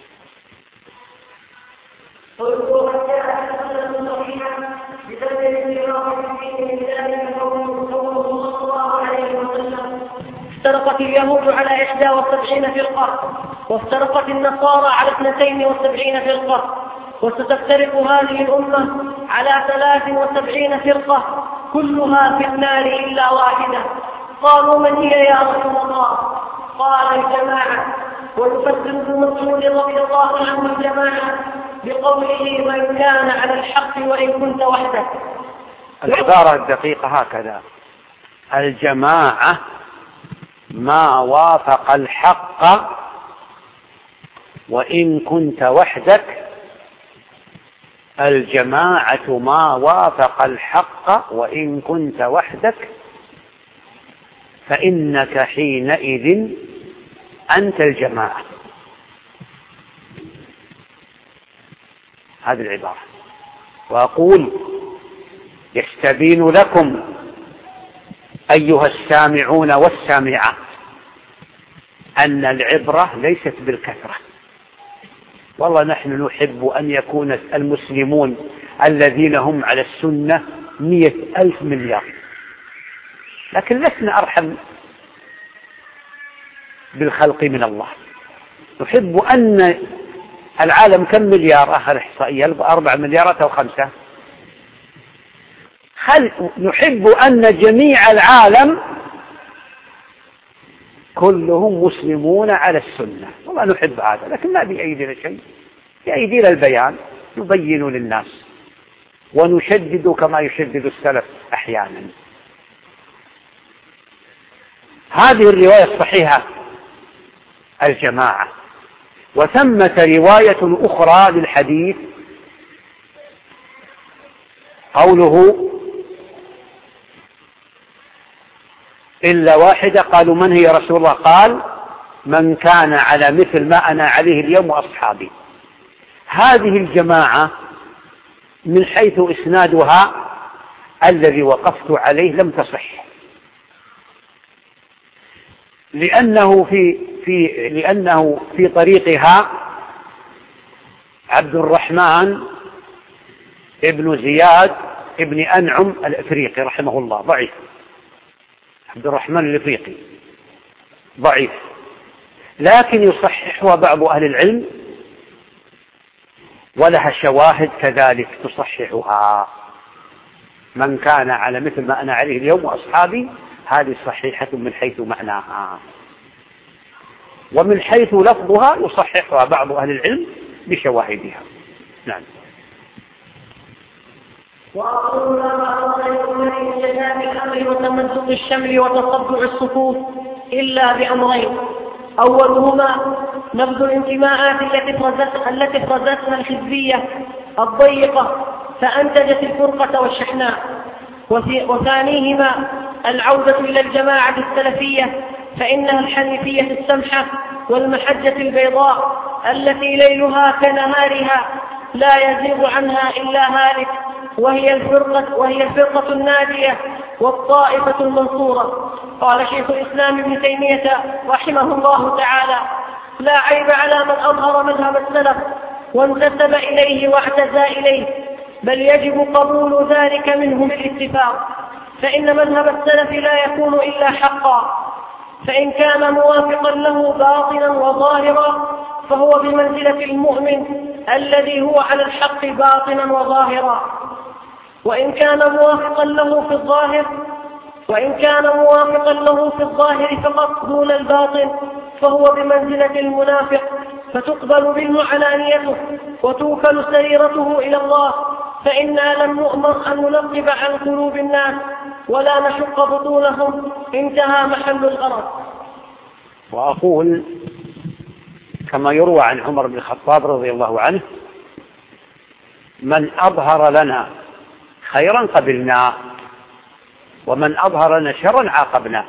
افترقت اليهود على إحدى وسبعين فرقة، وافترقت النصارى على اثنتين وسبعين فرقة، وستفترق هذه الأمة على ثلاث وسبعين فرقة كلها في النار إلا واحدة. قالوا: من هي يا رسول الله؟ قال: الجماعة. ويفسر ابن مسعود رضي الله عنه الجماعة بقوله: من كان على الحق وإن كنت وحدك. العبارة الدقيقة هكذا: الجماعة ما وافق الحق وإن كنت وحدك. الجماعة ما وافق الحق وإن كنت وحدك، فإنك حينئذ أنت الجماعة. هذه العبارة. وأقول: يستبين لكم أيها السامعون والسامعات أن العبرة ليست بالكثرة. والله نحن نحب أن يكون المسلمون الذين هم على السنة مئة ألف مليار، لكن لسنا أرحم بالخلق من الله. نحب أن العالم كم مليار؟ آخر إحصائية أربع مليارات أو خمسة. هل نحب أن جميع العالم كلهم مسلمون على السنة؟ والله نحب هذا، لكن ما بأيدينا شيء، بأيدينا البيان، نبين للناس ونشدد كما يشدد السلف أحيانا. هذه الرواية الصحيحة الجماعة. وثمة رواية أخرى للحديث قوله: إلا واحدة. قالوا: من هي يا رسول الله؟ قال: من كان على مثل ما أنا عليه اليوم وأصحابي. هذه الجماعة من حيث إسنادها الذي وقفت عليه لم تصح، لأنه في في لأنه في طريقها عبد الرحمن ابن زياد ابن أنعم الأفريقي رحمه الله، ضعيف. عبد الرحمن الأفريقي ضعيف، لكن يصححها بعض أهل العلم، ولها شواهد كذلك تصححها. من كان على مثل ما أنا عليه اليوم وأصحابي، هذه صحيحة من حيث معناها، ومن حيث لفظها يصححها بعض أهل العلم بشواهدها. نعم. وأقولنا مع من إجتناب الأمر وتمزق الشمل وتصدع الصفوف إلا بأمرين: أولهما نبذ الانتماءات التي التي افرزتها الحزبية الضيقة فأنتجت الفرقة والشحناء، وثانيهما العودة إلى الجماعة السلفية، فإنها الحنيفية السمحة والمحجة البيضاء التي ليلها كنهارها لا يزيغ عنها إلا هالك، وهي الفرقة, وهي الفرقة الناجية والطائفة المنصورة. قال شيخ الإسلام ابن تيمية رحمه الله تعالى: لا عيب على من أظهر مذهب السلف وانتسب إليه واعتزى إليه، بل يجب قبول ذلك منه بالاتفاق، فإن مذهب السلف لا يكون إلا حقا، فإن كان موافقا له باطنا وظاهرا فهو بمنزلة المؤمن الذي هو على الحق باطنا وظاهرا، وإن كان موافقا له في الظاهر وإن كان موافقا له في الظاهر فقط دون الباطن فهو بمنزلة المنافق، فتقبل منه علانيته وتوكل سريرته إلى الله، فإنا لم نؤمر أن ننقب عن قلوب الناس ولا نشق بطونهم. انتهى محل الغرض. وأقول كما يروى عن عمر بن الخطاب رضي الله عنه: من أظهر لنا خيرا قبلناه، ومن أظهر لنا شرا عاقبناه.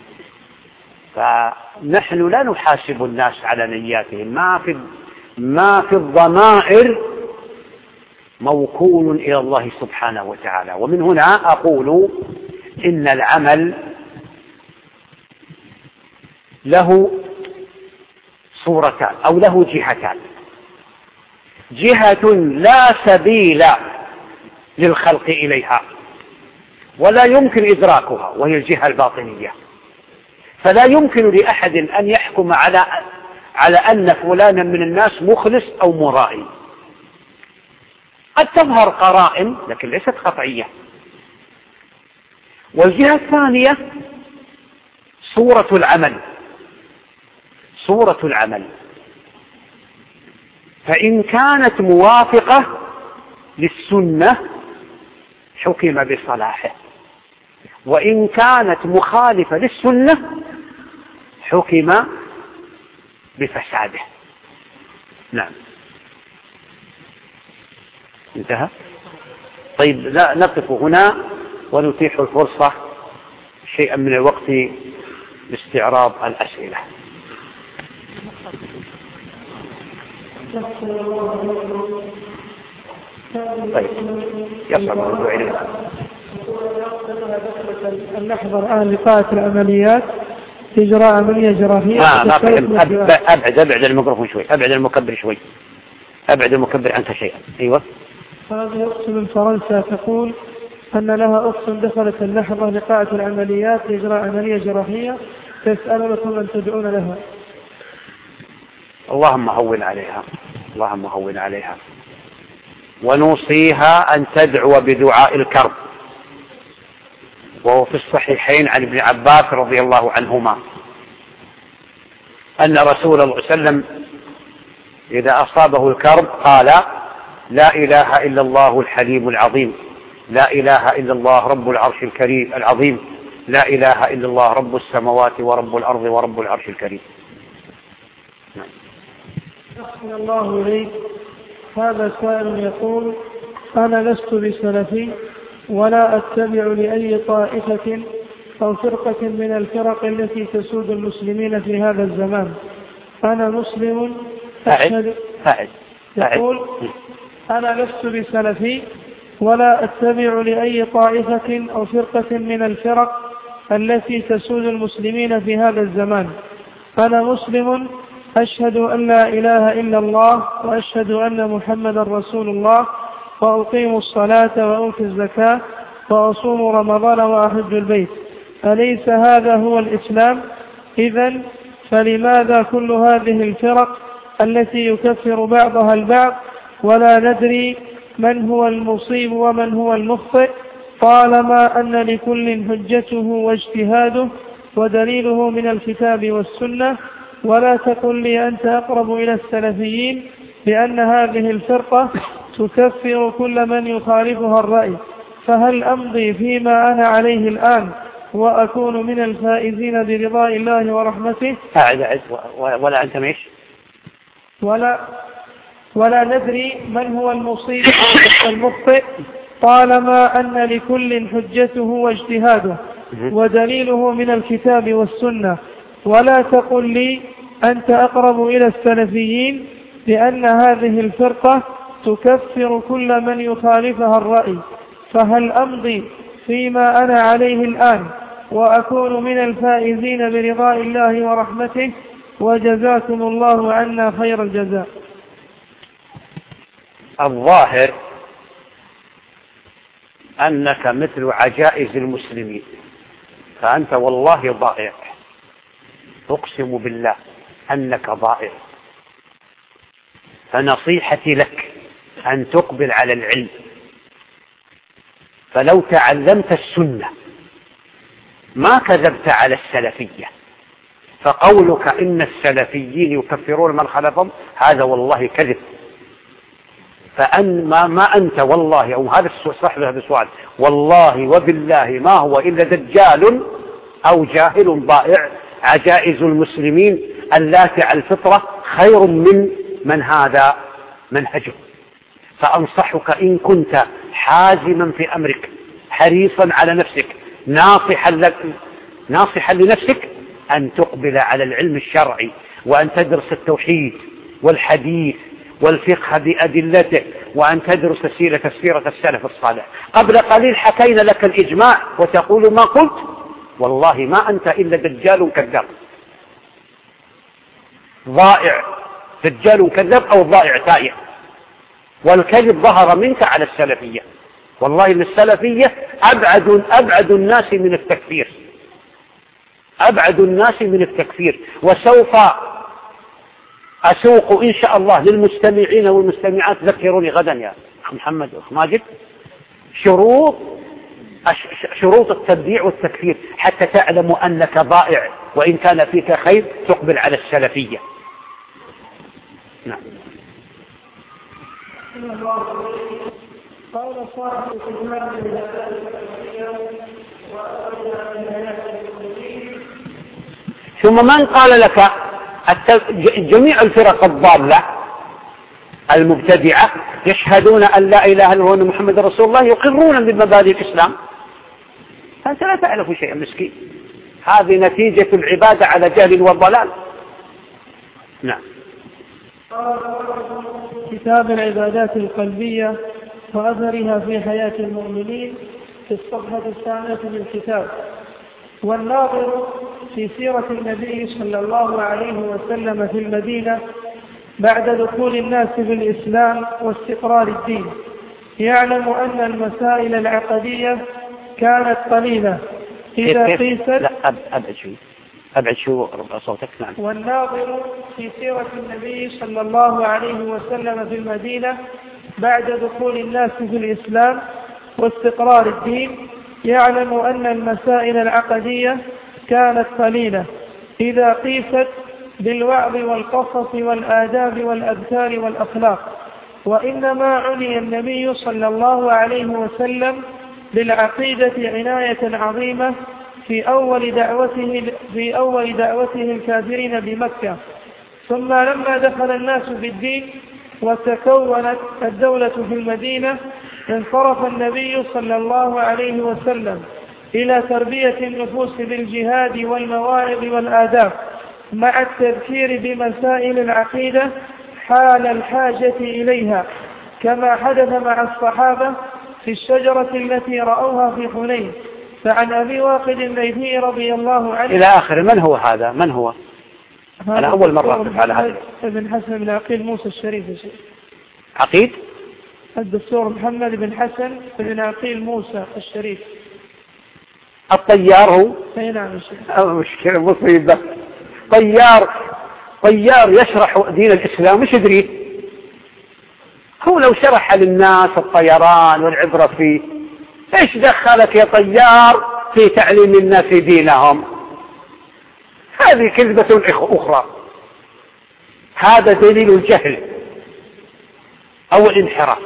فنحن لا نحاسب الناس على نياتهم، ما في ما في الضمائر موكول إلى الله سبحانه وتعالى. ومن هنا أقول إن العمل له صورتان أو له جهتان: جهة لا سبيل للخلق إليها ولا يمكن إدراكها، وهي الجهة الباطنية. فلا يمكن لأحد أن يحكم على على أن فلانا من الناس مخلص أو مرائي. قد تظهر قرائن لكن ليست قطعية. والجهة الثانية صورة العمل صورة العمل فإن كانت موافقة للسنة حكم بصلاحه، وإن كانت مخالفة للسنة حكم بفساده. نعم. انتهى. طيب، لا نقف هنا ونتيح الفرصة شيئا من الوقت لاستعراض الأسئلة. طيب، يصل الموضوع إلينا. أن نحضر أهل لقاءة العمليات إجراء عملية جراحية. آه ما فهم. أبعد أبعد الميكروفون شوي، أبعد المكبر شوي، أبعد المكبر عنك شيئا. أيوة. هذه أخت من فرنسا تقول أن لها أخت دخلت اللحظة لقاءة العمليات لإجراء عملية جراحية، تسأل لكم أن تدعون لها. اللهم هون عليها، اللهم هون عليها، ونوصيها أن تدعو بدعاء الكرب. وهو في الصحيحين عن ابن عباس رضي الله عنهما أن رسول الله صلى الله عليه وسلم إذا أصابه الكرب قال: لا إله إلا الله الحليم العظيم، لا إله إلا الله رب العرش الكريم العظيم، لا إله إلا الله رب السماوات ورب الأرض ورب العرش الكريم. أحسن الله إليك. هذا سائل يقول: أنا لست بسلفي ولا أتبع لأي طائفة أو فرقة من الفرق التي تسود المسلمين في هذا الزمان. أنا مسلم أشهد. يقول: أنا لست بسلفي ولا أتبع لأي طائفة أو فرقة من الفرق التي تسود المسلمين في هذا الزمان. أنا مسلم أشهد أن لا إله إلا الله وأشهد أن محمدا رسول الله، وأقيم الصلاة وأؤتي الزكاة وأصوم رمضان وأحج البيت. أليس هذا هو الإسلام؟ إذن فلماذا كل هذه الفرق التي يكفر بعضها البعض ولا ندري من هو المصيب ومن هو المخطئ؟ طالما أن لكل حجته واجتهاده ودليله من الكتاب والسنة، ولا تقل لي أنت أقرب إلى السلفيين، لأن هذه الفرقة تكفر كل من يخالفها الرأي. فهل أمضي فيما أنا عليه الآن وأكون من الفائزين برضاء الله ورحمته؟ أعد ولا أنت ميش ولا ولا ندري من هو المصيب المخطئ، طالما أن لكل حجته واجتهاده ودليله من الكتاب والسنة. ولا تقل لي أنت أقرب إلى السلفيين، لأن هذه الفرقة تكفر كل من يخالفها الرأي. فهل أمضي فيما أنا عليه الآن وأكون من الفائزين برضاء الله ورحمته؟ وجزاكم الله عنا خير الجزاء. الظاهر أنك مثل عجائز المسلمين، فأنت والله ضائع، أقسم بالله أنك ضائع. فنصيحتي لك أن تقبل على العلم، فلو تعلمت السنة ما كذبت على السلفية. فقولك إن السلفيين يكفرون من خلفهم هذا والله كذب. فأن ما, ما أنت والله، أو هذا صح هذا السؤال، والله وبالله ما هو إلا دجال أو جاهل ضائع. عجائز المسلمين اللاتي على الفطرة خير من من هذا منهجه. فأنصحك إن كنت حازما في أمرك، حريصا على نفسك، ناصحا لك ناصحا لنفسك، أن تقبل على العلم الشرعي، وأن تدرس التوحيد والحديث والفقه بأدلته، وأن تدرس سيرة سيرة السلف الصالح. قبل قليل حكينا لك الإجماع وتقول ما قلت، والله ما أنت إلا دجال كذاب ضائع، دجال كذاب أو ضائع تائه. والكذب ظهر منك على السلفية. والله إن السلفية أبعد, أبعد الناس من التكفير، أبعد الناس من التكفير. وسوف أسوق إن شاء الله للمستمعين والمستمعات، ذكروني غدا يا أخ محمد أخ ماجد، شروط شروط التبديع والتكفير حتى تعلموا أنك ضائع، وإن كان فيك خير تقبل على السلفية. نعم. قال صاحب ثم من قال لك جميع الفرق الضالة المبتدعة يشهدون أن لا إله إلا الله محمد رسول الله، يقرون بمبادئ الإسلام، فأنت لا تعرف شيئا مسكين. هذه نتيجة العبادة على جهل والضلال. نعم. كتاب العبادات القلبية وأثرها في حياة المؤمنين في الصفحة الثامنة من الكتاب. والناظر في سيرة النبي صلى الله عليه وسلم في المدينة بعد دخول الناس في الإسلام واستقرار الدين يعلم أن المسائل العقدية كانت قليلة إذا قيست. لا أبعد شوي أبعد شو صوتك. نعم. والناظر في سيرة النبي صلى الله عليه وسلم في المدينة بعد دخول الناس في الإسلام واستقرار الدين يعلم أن المسائل العقدية كانت قليلة إذا قيست بالوعظ والقصص والآداب والأذكار والأخلاق. وإنما عني النبي صلى الله عليه وسلم بالعقيدة عناية عظيمة في أول دعوته في أول دعوته الكافرين بمكة. ثم لما دخل الناس في الدين وتكونت الدولة في المدينة انصرف النبي صلى الله عليه وسلم إلى تربية النفوس بالجهاد والمواعظ والآداب مع التذكير بمسائل العقيدة حال الحاجة إليها، كما حدث مع الصحابة في الشجرة التي رأوها في حنين. فعن أبي واقد الليثي رضي الله عنه إلى آخر. من هو هذا؟ من هو؟ أنا أول مرة أقف على هذا. ابن حسن بن عقيل موسى الشريف. عقيد؟ الدكتور محمد بن حسن بن عقيل موسى الشريف. الطيار هو؟ أي نعم الشيخ. مشكلة مصيبة. طيار طيار يشرح دين الإسلام، مش يدري. هو لو شرح للناس الطيران والعبرة فيه ايش دخلك يا طيار في تعليم الناس دينهم؟ هذه كذبة أخرى. هذا دليل الجهل أو الانحراف،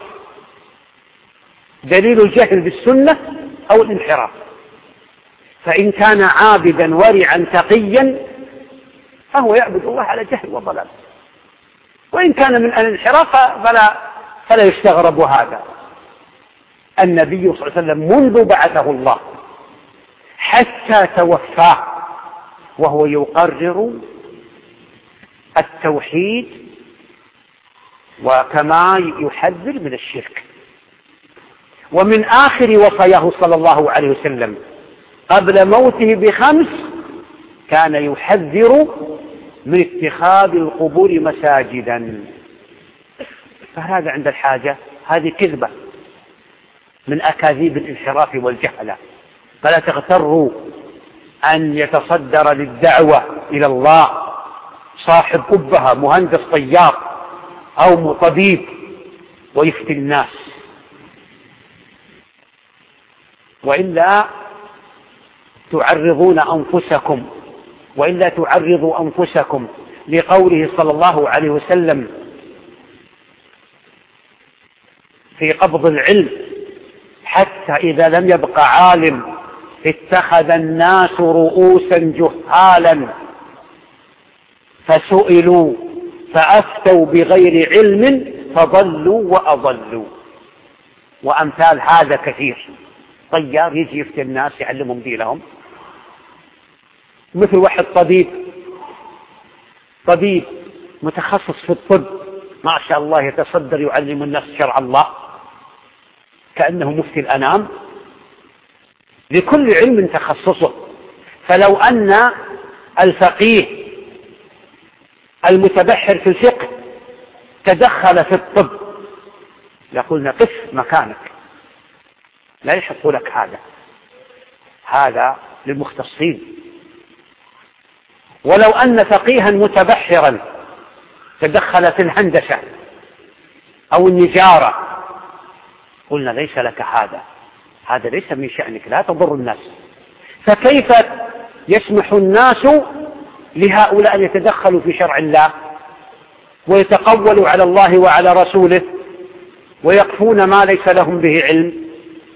دليل الجهل بالسنة أو الانحراف. فإن كان عابدا ورعا تقيا فهو يعبد الله على جهل وضلال، وإن كان من الانحراف فلا, فلا يستغرب هذا. النبي صلى الله عليه وسلم منذ بعثه الله حتى توفاه وهو يقرر التوحيد وكما يحذر من الشرك. ومن آخر وصاياه صلى الله عليه وسلم قبل موته بخمس كان يحذر من اتخاذ القبور مساجدا. فهذا عند الحاجة هذه كذبة من أكاذيب الانحراف والجهلة. فلا تغتروا أن يتصدر للدعوة إلى الله صاحب قبها مهندس طيار أو طبيب ويفتي الناس، وإلا تعرضون أنفسكم وإلا تعرضوا أنفسكم لقوله صلى الله عليه وسلم في قبض العلم: حتى إذا لم يبق عالم اتخذ الناس رؤوسا جهالا فسئلوا فأفتوا بغير علم فضلوا وأضلوا. وأمثال هذا كثير. طيار يجي يفتي الناس يعلمهم دينهم، مثل واحد طبيب طبيب متخصص في الطب ما شاء الله يتصدر يعلم الناس شرع الله كأنه مفتي الأنام، لكل علم تخصصه. فلو أن الفقيه المتبحر في الفقه تدخل في الطب لقلنا قف مكانك، لا يحق لك هذا، هذا للمختصين. ولو أن فقيها متبحرا تدخل في الهندسة أو النجارة قلنا ليس لك هذا، هذا ليس من شأنك، لا تضر الناس. فكيف يسمح الناس لهؤلاء أن يتدخلوا في شرع الله ويتقولوا على الله وعلى رسوله ويقفون ما ليس لهم به علم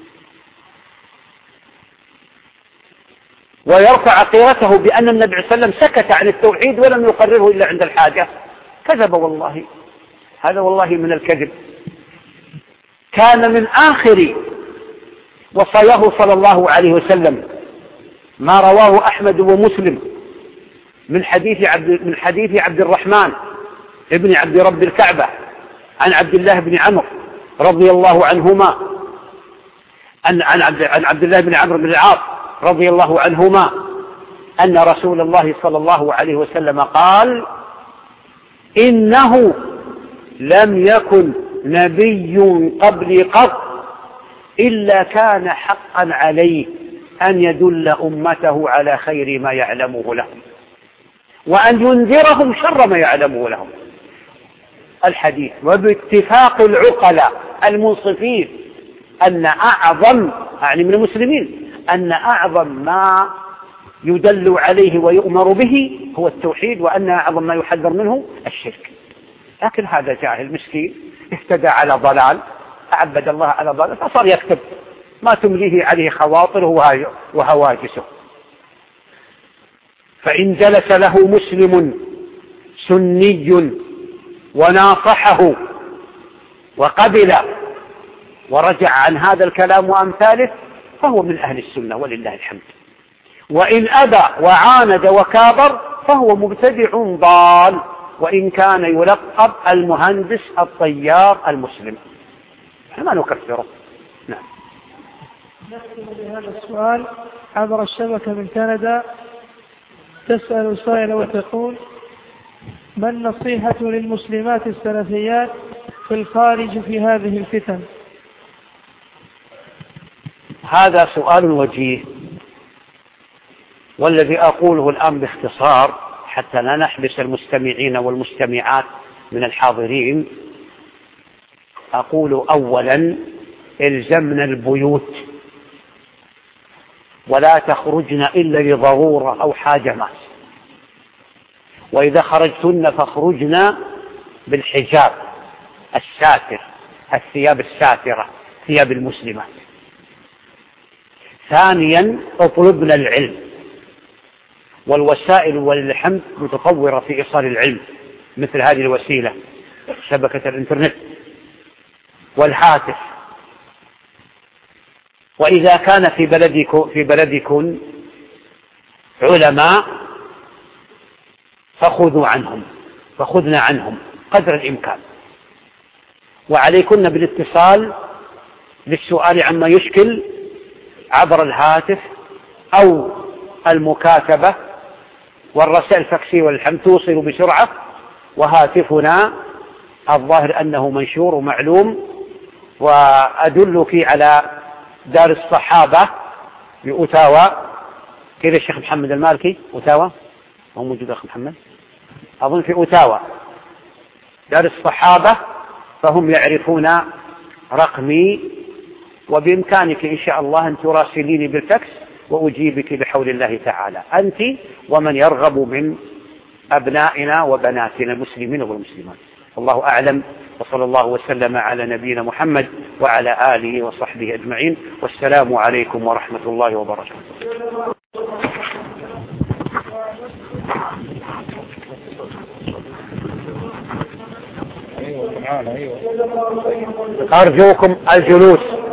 ويرفع قيرته بأن النبي صلى الله عليه وسلم سكت عن التوحيد ولم يقرره إلا عند الحاجة؟ كذب والله، هذا والله من الكذب. كان من آخر وصاياه صلى الله عليه وسلم ما رواه أحمد ومسلم من حديث عبد من حديث عبد الرحمن ابن عبد رب الكعبة عن عبد الله بن عمرو رضي الله عنهما عن عن عبد, عن عبد الله بن عمرو بن العاص رضي الله عنهما أن رسول الله صلى الله عليه وسلم قال: إنه لم يكن نبي قبلي قط إلا كان حقا عليه أن يدل أمته على خير ما يعلمه لهم وأن ينذرهم شر ما يعلمه لهم. الحديث. وباتفاق العقلاء المنصفين أن أعظم يعني من المسلمين أن أعظم ما يدل عليه ويؤمر به هو التوحيد، وأن أعظم ما يحذر منه الشرك. لكن هذا جاهل مسكين اهتدى على ضلال، أعبد الله على ضلال، فصار يكتب ما تمليه عليه خواطره وهواجسه. فإن جلس له مسلم سني وناصحه وقبل ورجع عن هذا الكلام وأمثاله فهو من أهل السنة ولله الحمد. وإن أبى وعاند وكابر فهو مبتدع ضال، وإن كان يلقب المهندس الطيار المسلم، ما نكفره. نعم. نختم بهذا السؤال عبر الشبكة من كندا. تسأل سائلة وتقول: ما النصيحة للمسلمات السلفيات في الخارج في هذه الفتن؟ هذا سؤال وجيه، والذي أقوله الآن باختصار حتى لا نحبس المستمعين والمستمعات من الحاضرين. أقول: أولا، الزمنا البيوت ولا تخرجن إلا لضرورة أو حاجة ماس، وإذا خرجتن فاخرجن بالحجاب الساتر، الثياب الساترة، ثياب المسلمات. ثانيا اطلبن العلم، والوسائل والحمد متطورة في إيصال العلم مثل هذه الوسيلة، شبكة الإنترنت والهاتف. وإذا كان في بلدكم في بلدكم علماء فخذوا عنهم فخذنا عنهم قدر الإمكان، وعليكن بالاتصال للسؤال عما يشكل عبر الهاتف أو المكاتبة، والرسائل الفاكسية والحمد توصل بسرعة، وهاتفنا الظاهر أنه منشور ومعلوم. وأدلك على دار الصحابة بأوتاوا، كيف الشيخ محمد المالكي؟ أوتاوا هو موجود أخ محمد أظن في أوتاوا دار الصحابة، فهم يعرفون رقمي، وبإمكانك إن شاء الله أن تراسليني بالفاكس وأجيبك بحول الله تعالى، أنت ومن يرغب من أبنائنا وبناتنا المسلمين والمسلمات. الله أعلم، وصلى الله وسلم على نبينا محمد وعلى آله وصحبه أجمعين، والسلام عليكم ورحمة الله وبركاته. أرجوكم الجلوس.